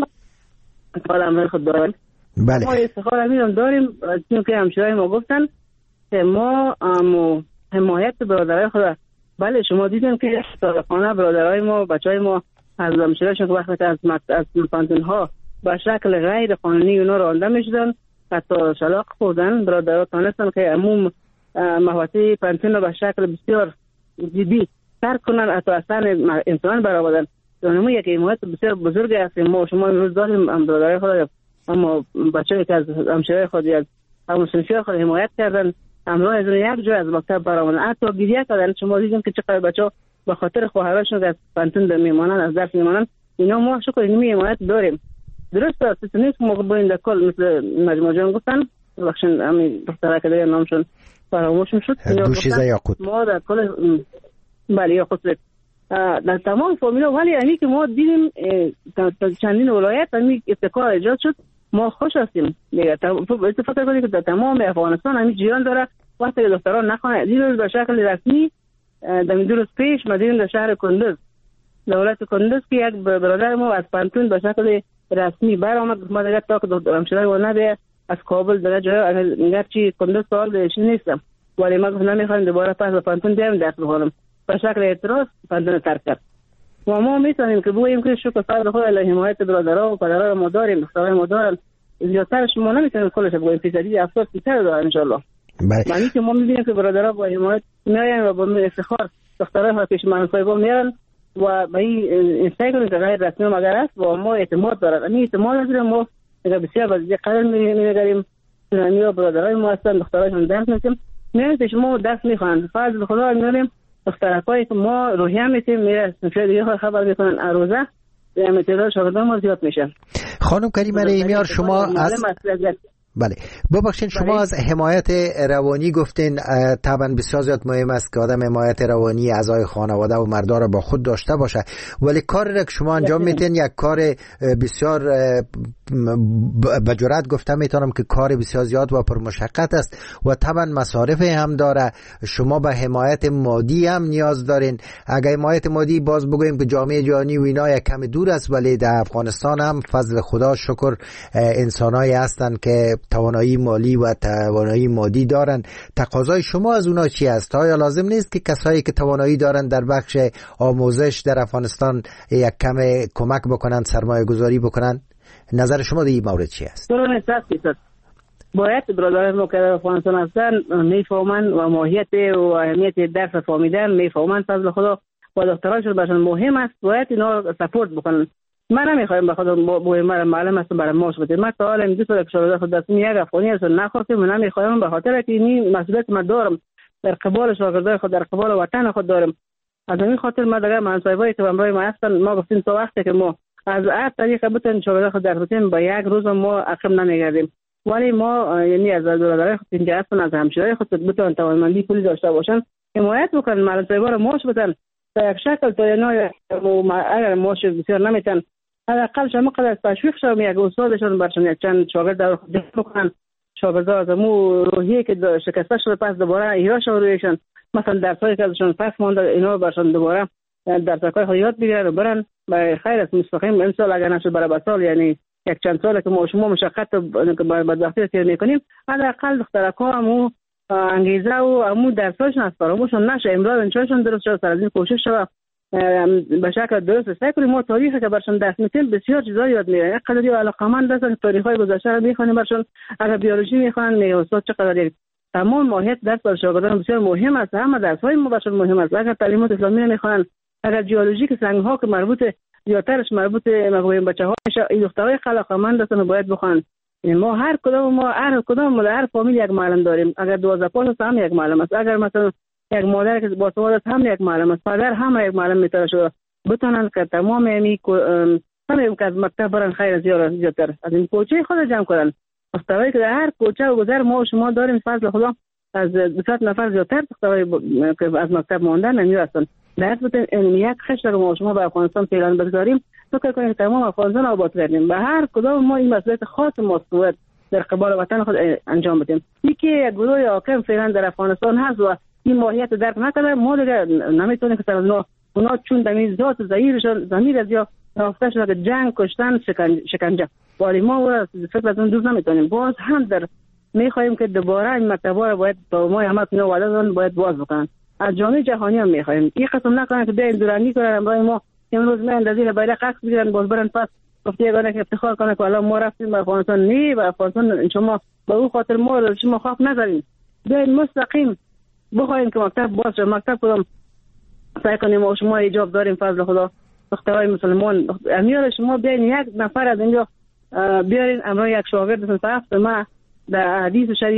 کار خود داریم. بله. ما استخاره امیدم داریم چون که همشیرای ما گفتن که ما حمایت برادرای خود. بله شما دیدین که خانه برادرای ما بچهای ما از همشیرایشون وقتی که از پانتونها به شکل غیر قانونی اونا رانده میشدن، حتی شلاق خوردن، برادرها تانستن که عموم محوطه پانتون رو به شکل بسیار جدی ترک کنن، حتی اصلا انسان برآوردن. اونمو یک حمایت بسیار بزرگ است. ما شما امروز داریم برادرای خود، اما بچه‌ای که از همشیرای خود از همون سنفی خود حمایت کردن، امروز از یک جای از مکتب برآوردن، حتی گریه کردن. شما دیدین که چقدر بچه‌ها به خاطر خواهرشون که از پانتون میمونن، از درس میمونن، اینا ما شکر اینمی حمایت داریم. درست است نیست که ما باید در کل مثل مجموعه جان گفتن بخشن همین دختره که دیگه نامشون فراموش شد، دوشیزه یاقوت، ما در کل بله یاقوت در تمام فامیلا، ولی یعنی که ما دیدیم چندین ولایت همین ابتکار ایجاد شد، ما خوش هستیم دیگه. اتفاق کنید که در تمام افغانستان همین جیران داره وقتی که دختران نخوانه. دیروز به شکل رسمی در دو روز پیش ما دیدیم در شهر کندوز، دولت کندوز که یک برادر ما از پانتون به شکل رسمی برآمد. ما دیگه تا که همشیرای و نبیه از کابل در جای اگرچه کندوز سوال بهش نیستم، ولی ما گفت نمیخوایم دوباره پس به پانتون بیایم درس بخونم. به شکل اعتراض پانتون ترک کرد. و ما میتونیم که بگوییم که شکر فرد خود علیه حمایت برادرها و پدرها ما داریم، دخترای ما دارن. زیادترش ما نمیتونیم کلش بگوییم، فیصدی 70% داره ان شاء الله. معنی که ما میبینیم که برادرها با حمایت میاین و با افتخار دخترای ها پیش معلم صاحبا میارن و به این سعی کنیم که غیر رسمی مگر است و ما اعتماد دارن. این اعتماد داریم، ما بسیار وضعیت قدر میگیریم. سنانی و برادرای ما هستن، دخترایشون درس میکنیم، میگن شما درس میخوان، فضل خدا میاریم. دخترکایی که ما روحیه میتیم میره شاید دیگه خبر میکنن عروضه تعداد شاگردان ما زیاد میشن. خانم کریمه ایمیار شما از بله ببخشید شما از حمایت روانی گفتین. طبعا بسیار زیاد مهم است که آدم حمایت روانی اعضای خانواده و مردا را با خود داشته باشه، ولی کاری را که شما انجام میدین یک کار بسیار به جرات گفتم میتونم که کار بسیار زیاد و پرمشقت است و طبعا مصارف هم داره. شما به حمایت مادی هم نیاز دارین. اگر حمایت مادی باز بگویم که جامعه جهانی و اینا یک کم دور است، ولی در افغانستان هم فضل خدا شکر انسانایی هستن که توانایی مالی و توانایی مادی دارن. تقاضای شما از اونا چی است؟ آیا لازم نیست که کسایی که توانایی دارن در بخش آموزش در افغانستان یک کم کمک بکنن، سرمایه گذاری بکنن؟ نظر شما در این مورد چی است؟ باید برادرای ما که در افغانستان هستن میفهمن و ماهیت و اهمیت درس فهمیدن میفهمن فضل خدا و دخترانشون برشان مهم است. باید اینا سپورت بکنن. من نمیخوایم بخاطر من معلم هستم برای ماش بده. من تا حالا 2 سال که شاگرد خود دستم یک افغانی هست نخواستم. من نمیخوایم به خاطر که این مسئولیت من دارم در قبال شاگردای خود، در قبال وطن خود دارم. از این خاطر ما دیگه من صاحبای که همراه ما هستن ما گفتیم تا وقتی که ما از هر طریقه بتونیم شاگرد خود در بتونیم با یک روز ما عقب نمیگردیم، ولی ما یعنی از برادرای خود اینجا هستن، از همشیرای خود بتونن توانمندی پولی داشته باشن، حمایت بکنن، معلم صاحبا رو ماش بدن تا یک شکل تا اینا اگر ماش بسیار نمیتن حداقل شما قدر تشویق شوم یک استادشون برشون یک چند شاگرد در خود بکنن. شاگردا از مو روحیه که شکسته شده پس دوباره ایراش رویشون مثلا درسایی که ازشون پس مونده اینا برشون دوباره درسای خود یاد بگیرن و برن به خیر است. مستقیم این سال اگر نشد برای سال یعنی یک چند ساله که ما شما مشقت بدبختی که میکنیم حداقل دخترکا همو انگیزه و همو درسایشون از فراموشون نشه. امروز انشاشون درست شد سر از این کوشش شد به شکل درست سعی کنیم ما تاریخی که برشون دست میتیم بسیار چیزا یاد میگیرن. یک قدری علاقه‌مند هستن تاریخ‌های گذشته رو میخونیم برشون. اگر بیولوژی میخوان میگه استاد چقدر تمام ماهیت درس برای شاگردان بسیار مهم است. همه درس‌های ما برشون مهم است. اگر تعلیمات اسلامی میخوان، اگر جیولوژی که سنگ‌ها که مربوط زیاترش مربوط مگویم بچه‌ها این دخترای علاقه‌مند هستن باید بخوان. ما هر کدام در هر فامیل یک معلم داریم. اگر 12 پاس است هم یک معلم است. اگر مثلا یک مادر که با سواد است هم یک معلم است. پدر هم یک معلم میتونه شد. بتونن که تمام همین که از مکتب برن خیر زیادتر از این کوچه خود جمع کنن. دخترایی که در هر کوچه و گذر ما و شما داریم فضل خدا از 200 نفر زیادتر دخترای که از مکتب ماندن نمیرسن. در حد یک خشت رو ما شما به افغانستان پیلان بگذاریم فکر کنیم تمام افغانستان آباد کردیم. به هر کدام ما این مسئولیت خاص ما باید در قبال وطن خود انجام بدیم. یکی یک گروه حاکم فعلا در افغانستان هست و این ماهیت درک نکرده. ما دیگه نمیتونیم که سر اونا چون دمی ذات ضمیر از یا رافته شده که جنگ، کشتن، شکنجه ولی ما او فکر از اون دور نمیتونیم. باز هم در میخواهیم که دوباره این مکتب‌ها رو باید با ما همه اینا وعده دادن باید باز بکنن. از جامعه جهانی هم میخواهیم این قسم نکنن که بیاین دورنگی کنن امروز ما امروز من اندازه بیرق عکس بگیرن باز برن پس گفته یگانه که افتخار کنه که الان ما رفتیم به افغانستان. نه، به افغانستان شما به او خاطر ما رو شما خواب نذارین. بیاین مستقیم بخوایم که مکتب باز شه. مکتب کدام سعی کنیم و شما ایجاب داریم فضل خدا دخترای مسلمان امیر شما بیاین یک نفر از اینجا بیارین امروز یک شاگرد صرف ما در حدیث شریف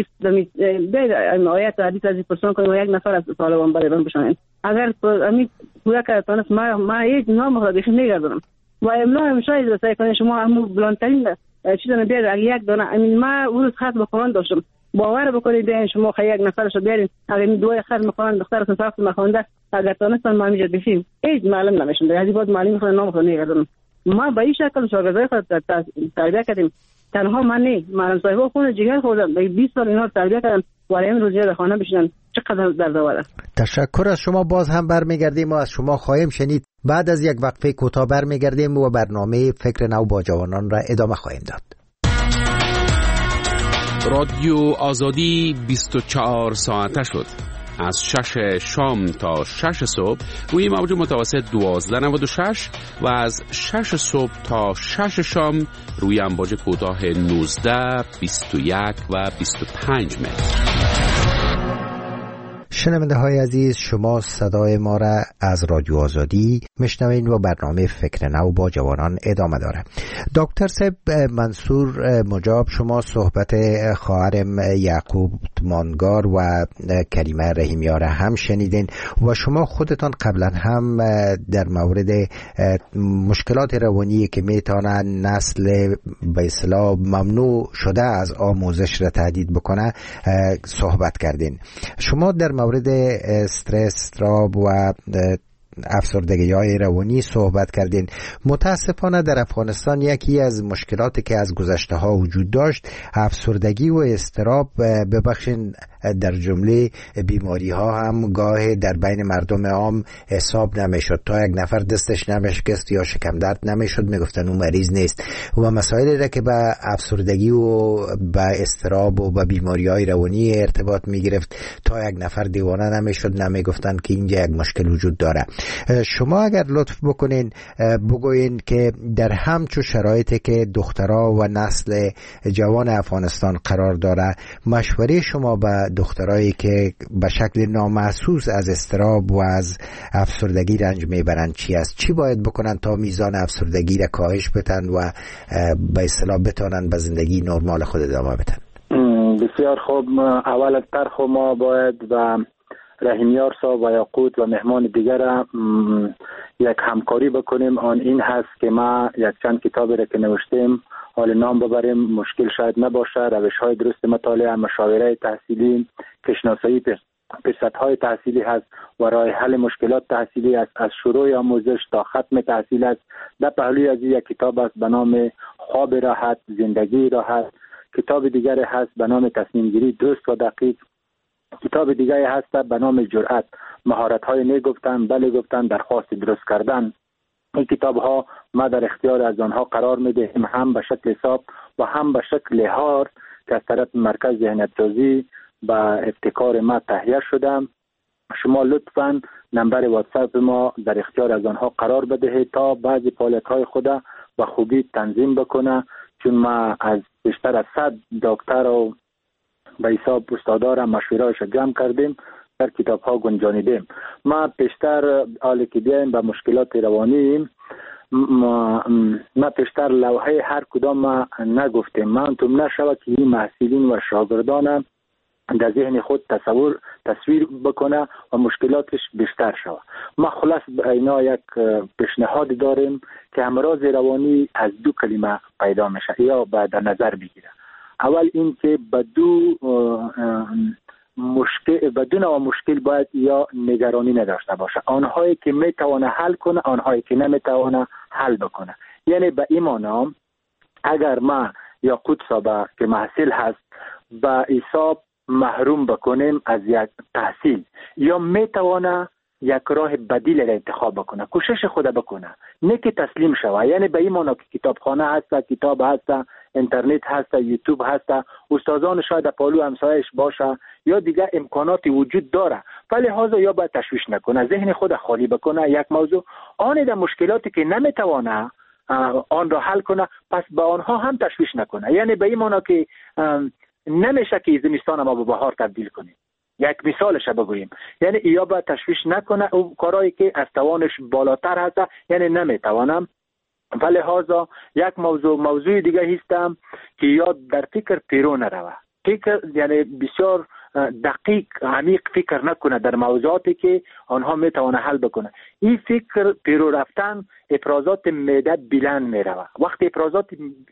در آیات حدیث از پرسان کنیم و یک نفر از طالبان برای بشنین. اگر امید پورا کردن ما هیچ نام خود بخیر نگردم و املا همشاید سعی کنیم شما همون بلندترین چیزا بیارید. اگر یک دانه امین ما روز خط به قرآن داشتم باور بکنید بیاین شما یک نفرش بیارین. اگر این دوی خط قرآن دختر صرف مخونده اگر تونستن ما میجد بشیم هیچ معلم نمیشن. در بعد معلم خود نام خود نگردم. ما به این شکل شاگردای خود تربیت کردیم. تنها من نه، معلم صاحب خود جگر خودم 20 سال اینا تربیت کردن ولی این روزی در خانه بشینن چقدر دردآور است. تشکر از شما. باز هم برمیگردیم و از شما خواهیم شنید. بعد از یک وقفه کوتاه برمیگردیم و برنامه فکر نو با جوانان را ادامه خواهیم داد. رادیو آزادی 24 ساعته شد. از 6 شام تا 6 صبح روی موج متوسط 1296 و از 6 صبح تا 6 شام روی امواج کوتاه 19، 21 و 25 متر. شنونده های عزیز، شما صدای ما را از رادیو آزادی میشنوین و برنامه فکر نو با جوانان ادامه داره. دکتر صاحب منصور مجاب، شما صحبت خواهرم یعقوب مانگار و کریمه رحیمیار هم شنیدین و شما خودتان قبلا هم در مورد مشکلات روانی که میتونه نسل به اصطلاح ممنوع شده از آموزش را تهدید بکنه صحبت کردین. شما در مورد استرس، استراب و افسردگی‌های روانی صحبت کردین. متاسفانه در افغانستان یکی از مشکلاتی که از گذشته ها وجود داشت افسردگی و اضطراب، ببخشین در جمله بیماری ها هم گاه در بین مردم عام حساب نمیشد. تا یک نفر دستش نمیشکست یا شکم درد نمیشد میگفتن اون مریض نیست و مسائلی را که به افسردگی و به اضطراب و به بیماری های روانی ارتباط میگرفت تا یک نفر دیوانه نمیشد نمیگفتن که اینجا یک مشکل وجود داره. شما اگر لطف بکنین بگوین که در همچون شرایطی که دخترها و نسل جوان افغانستان قرار داره مشوره شما به دخترایی که به شکل نامحسوس از اضطراب و از افسردگی رنج میبرند چی است؟ چی باید بکنن تا میزان افسردگی را کاهش بدن و به اصطلاح بتونن به زندگی نرمال خود ادامه بدن؟ بسیار خوب. اول از طرح ما باید و رحیمیار صاحب و یاقوت و مهمان دیگر یک همکاری بکنیم. آن این هست که ما یک چند کتابی را که نوشتیم حال نام ببریم، مشکل شاید نباشه، روش‌های درست مطالعه، مشاوره تحصیلی، کشناسایی فرصت‌های تحصیلی هست و راه حل مشکلات تحصیلی است، از شروع آموزش تا ختم تحصیل است. در پهلوی از یک کتاب است به نام خواب راحت، زندگی راحت. کتاب دیگر هست به نام تصمیم گیری درست و دقیق. کتاب دیگری هست به نام جرأت، مهارت‌های نه گفتن، بله گفتن، درخواست درست کردن. این کتاب‌ها ما در اختیار از آنها قرار می‌دهیم، هم به شکل حساب و هم به شکل هارد که از طرف مرکز ذهنیت‌سازی به ابتکار ما تهیه شده. شما لطفاً نمبر واتساپ ما در اختیار از آنها قرار بدهید تا بعضی فعالیت‌های خود به خوبی تنظیم بکنه، چون ما از بیشتر از 100 دکتر و به حساب استادا را مشوره‌اش جمع کردیم، در کتاب‌ها گنجانیدیم. ما بیشتر حالی که بیایم به مشکلات روانی، ما پیشتر لوحه هر کدام ما نگفتیم، مانتون نشود که این محصلین و شاگردان در ذهن خود تصویر بکنه و مشکلاتش بیشتر شود. ما خلاص اینا یک پیشنهاد داریم که امراض روانی از 2 کلمه پیدا میشه یا در نظر بگیره. اول این که بدون مشکل باید یا نگرانی نداشته باشه، آنهایی که میتونه حل کنه، آنهایی که نمیتونه حل بکنه. یعنی به این معنی اگر ما یا قدس که محصل هست به حساب محروم بکنیم از یک تحصیل یا میتونه یک راه بدیل را انتخاب بکنه، کوشش خود بکنه، نه که تسلیم شوه. یعنی به این معنی که کتابخانه هست، کتاب هست، اینترنت هست، یوتیوب هست، استادان شاید پالو همسایش باشه یا دیگه امکاناتی وجود داره، ولی لحاظا یا باید تشویش نکنه، ذهن خود خالی بکنه. یک موضوع آن در مشکلاتی که نمیتونه آن را حل کنه، پس به آنها هم تشویش نکنه. یعنی به این معنی که نمیشه که زمستان ما به بهار تبدیل کنیم. یک مثالش بگوییم، یعنی یا باید تشویش نکنه او کارهایی که از توانش بالاتر هست، یعنی نمیتوانم. ولی لحاظا یک موضوع دیگه هستم که یا در فکر پیرو نروه، فکر یعنی بسیار دقیق عمیق فکر نکنه در موضوعاتی که آنها میتونه حل بکنه. این فکر پیرو رفتن افرازات معده بلند میروه. وقتی افرازات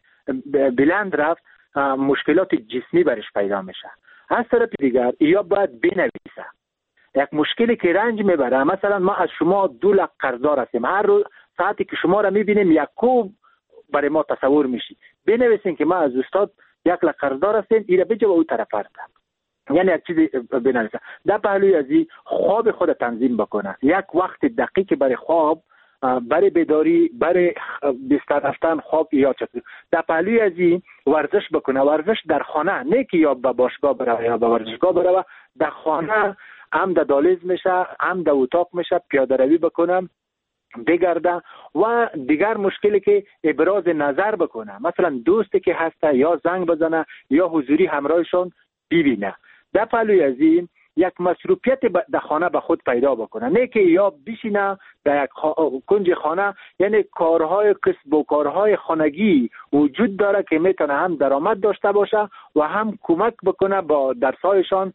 بلند رفت مشکلات جسمی برش پیدا میشه. از طرف دیگر یا باید بنویسه. یک مشکلی که رنج میبره، مثلا ما از شما 2 لک قرضدار هستیم، هر روز ساعتی که شما را میبینیم یک کوب برای ما تصور میشی، بنویسین که ما از استاد 1 لک قرضدار هستیم، ایره بجا به اون طرف رفتم. یعنی یک چیزی بنویسه. در پهلوی ازی خواب خود تنظیم بکنه، یک وقت دقیق برای خواب، برای بیداری، برای بستر رفتن، خواب ایجاد شد. در پهلوی ازی ورزش بکنه، ورزش در خانه، نه که یا به باشگاه بره یا به ورزشگاه بره، در خانه هم در دالیز میشه، هم در اتاق میشه، پیاده روی بکنم، بگرده. و دیگر مشکلی که ابراز نظر بکنه، مثلا دوستی که هسته یا زنگ بزنه یا حضوری همراهشون ببینه. در پهلوی ازی یک مصروفیت در خانه به خود پیدا بکنه، نه که یا بشینه در یک کنج خانه. یعنی کارهای کسب و کارهای خانگی وجود داره که میتونه هم درآمد داشته باشه و هم کمک بکنه با درسایشان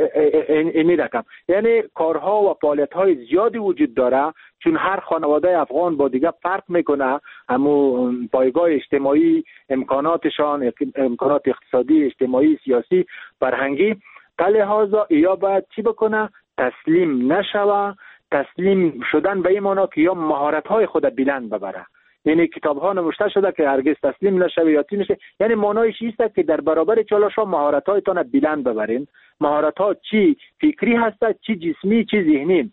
اینی رقم. یعنی کارها و فعالیت‌های زیادی وجود داره، چون هر خانواده افغان با دیگه فرق میکنه، همو پایگاه اجتماعی، امکاناتشان، امکانات اقتصادی، اجتماعی، سیاسی، فرهنگی. لحاظا یا باید چی بکنه؟ تسلیم نشوه. تسلیم شدن به این معنی که یا مهارت‌های خود بلند ببره. یعنی کتاب‌ها نوشته شده که هرگز تسلیم نشوی یا چی نشه. یعنی معنایش است که در برابر چالش‌ها مهارت‌هایتان بلند ببرین. مهارت‌ها چی فکری هست، چی جسمی، چی ذهنی.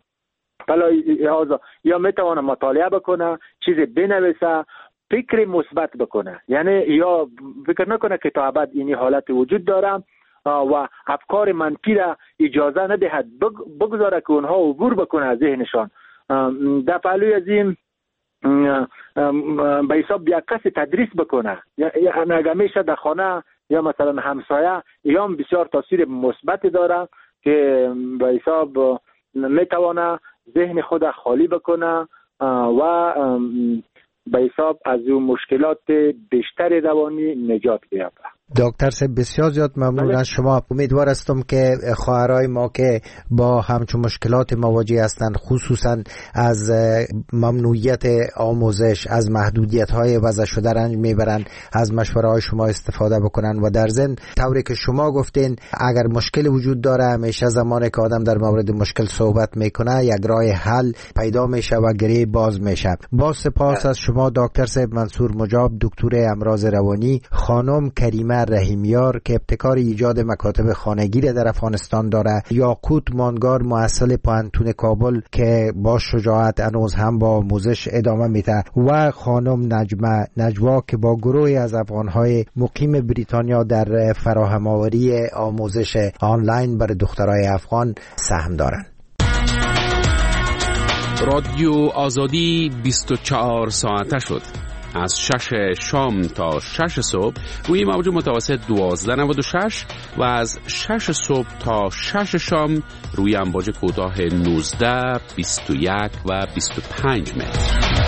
لحاظا یا میتونه مطالعه بکنه، چیز بنویسه، فکر مثبت بکنه. یعنی یا فکر نکنه که تا ابد این حالت وجود داره و افکار منفی را اجازه ندهد، بگذاره که اونها عبور بکنه از ذهنشان. در پهلوی از این به حساب یک کسی تدریس بکنه، اگر میشه در خانه یا مثلا همسایه، یا بسیار تاثیر مثبت داره که به حساب میتونه ذهن خود خالی بکنه و به حساب از اون مشکلات بیشتر روانی نجات بیابه. دکتر صاحب بسیار زیاد ممنون از شما. امیدوار هستم که خواهرای ما که با همچون مشکلات مواجه هستند، خصوصا از ممنوعیت آموزش، از محدودیت‌های وضع شده رنج میبرند، از مشوره‌های شما استفاده بکنن و در ضمن طوری که شما گفتین اگر مشکل وجود داره همیشه زمانی که آدم در مورد مشکل صحبت میکنه یک راه حل پیدا میشه و گره باز میشه. با سپاس از شما دکتر صاحب منصور مجاب، دکتر امراض روانی. خانم کریمه رحیمیار که ابتکار ایجاد مکاتب خانگی در افغانستان داره، یاقوت مانگار محصل پوهنتون کابل که با شجاعت هنوز هم با آموزش ادامه میده، و خانم نجوا که با گروهی از افغانهای مقیم بریتانیا در فراهم آوری آموزش آنلاین برای دخترای افغان سهم دارند. رادیو آزادی 24 ساعته شد. از 6 شام تا 6 صبح روی موج متوسط 1296 و از 6 صبح تا 6 شام روی امواج کوتاه 19، 21 و 25 متر.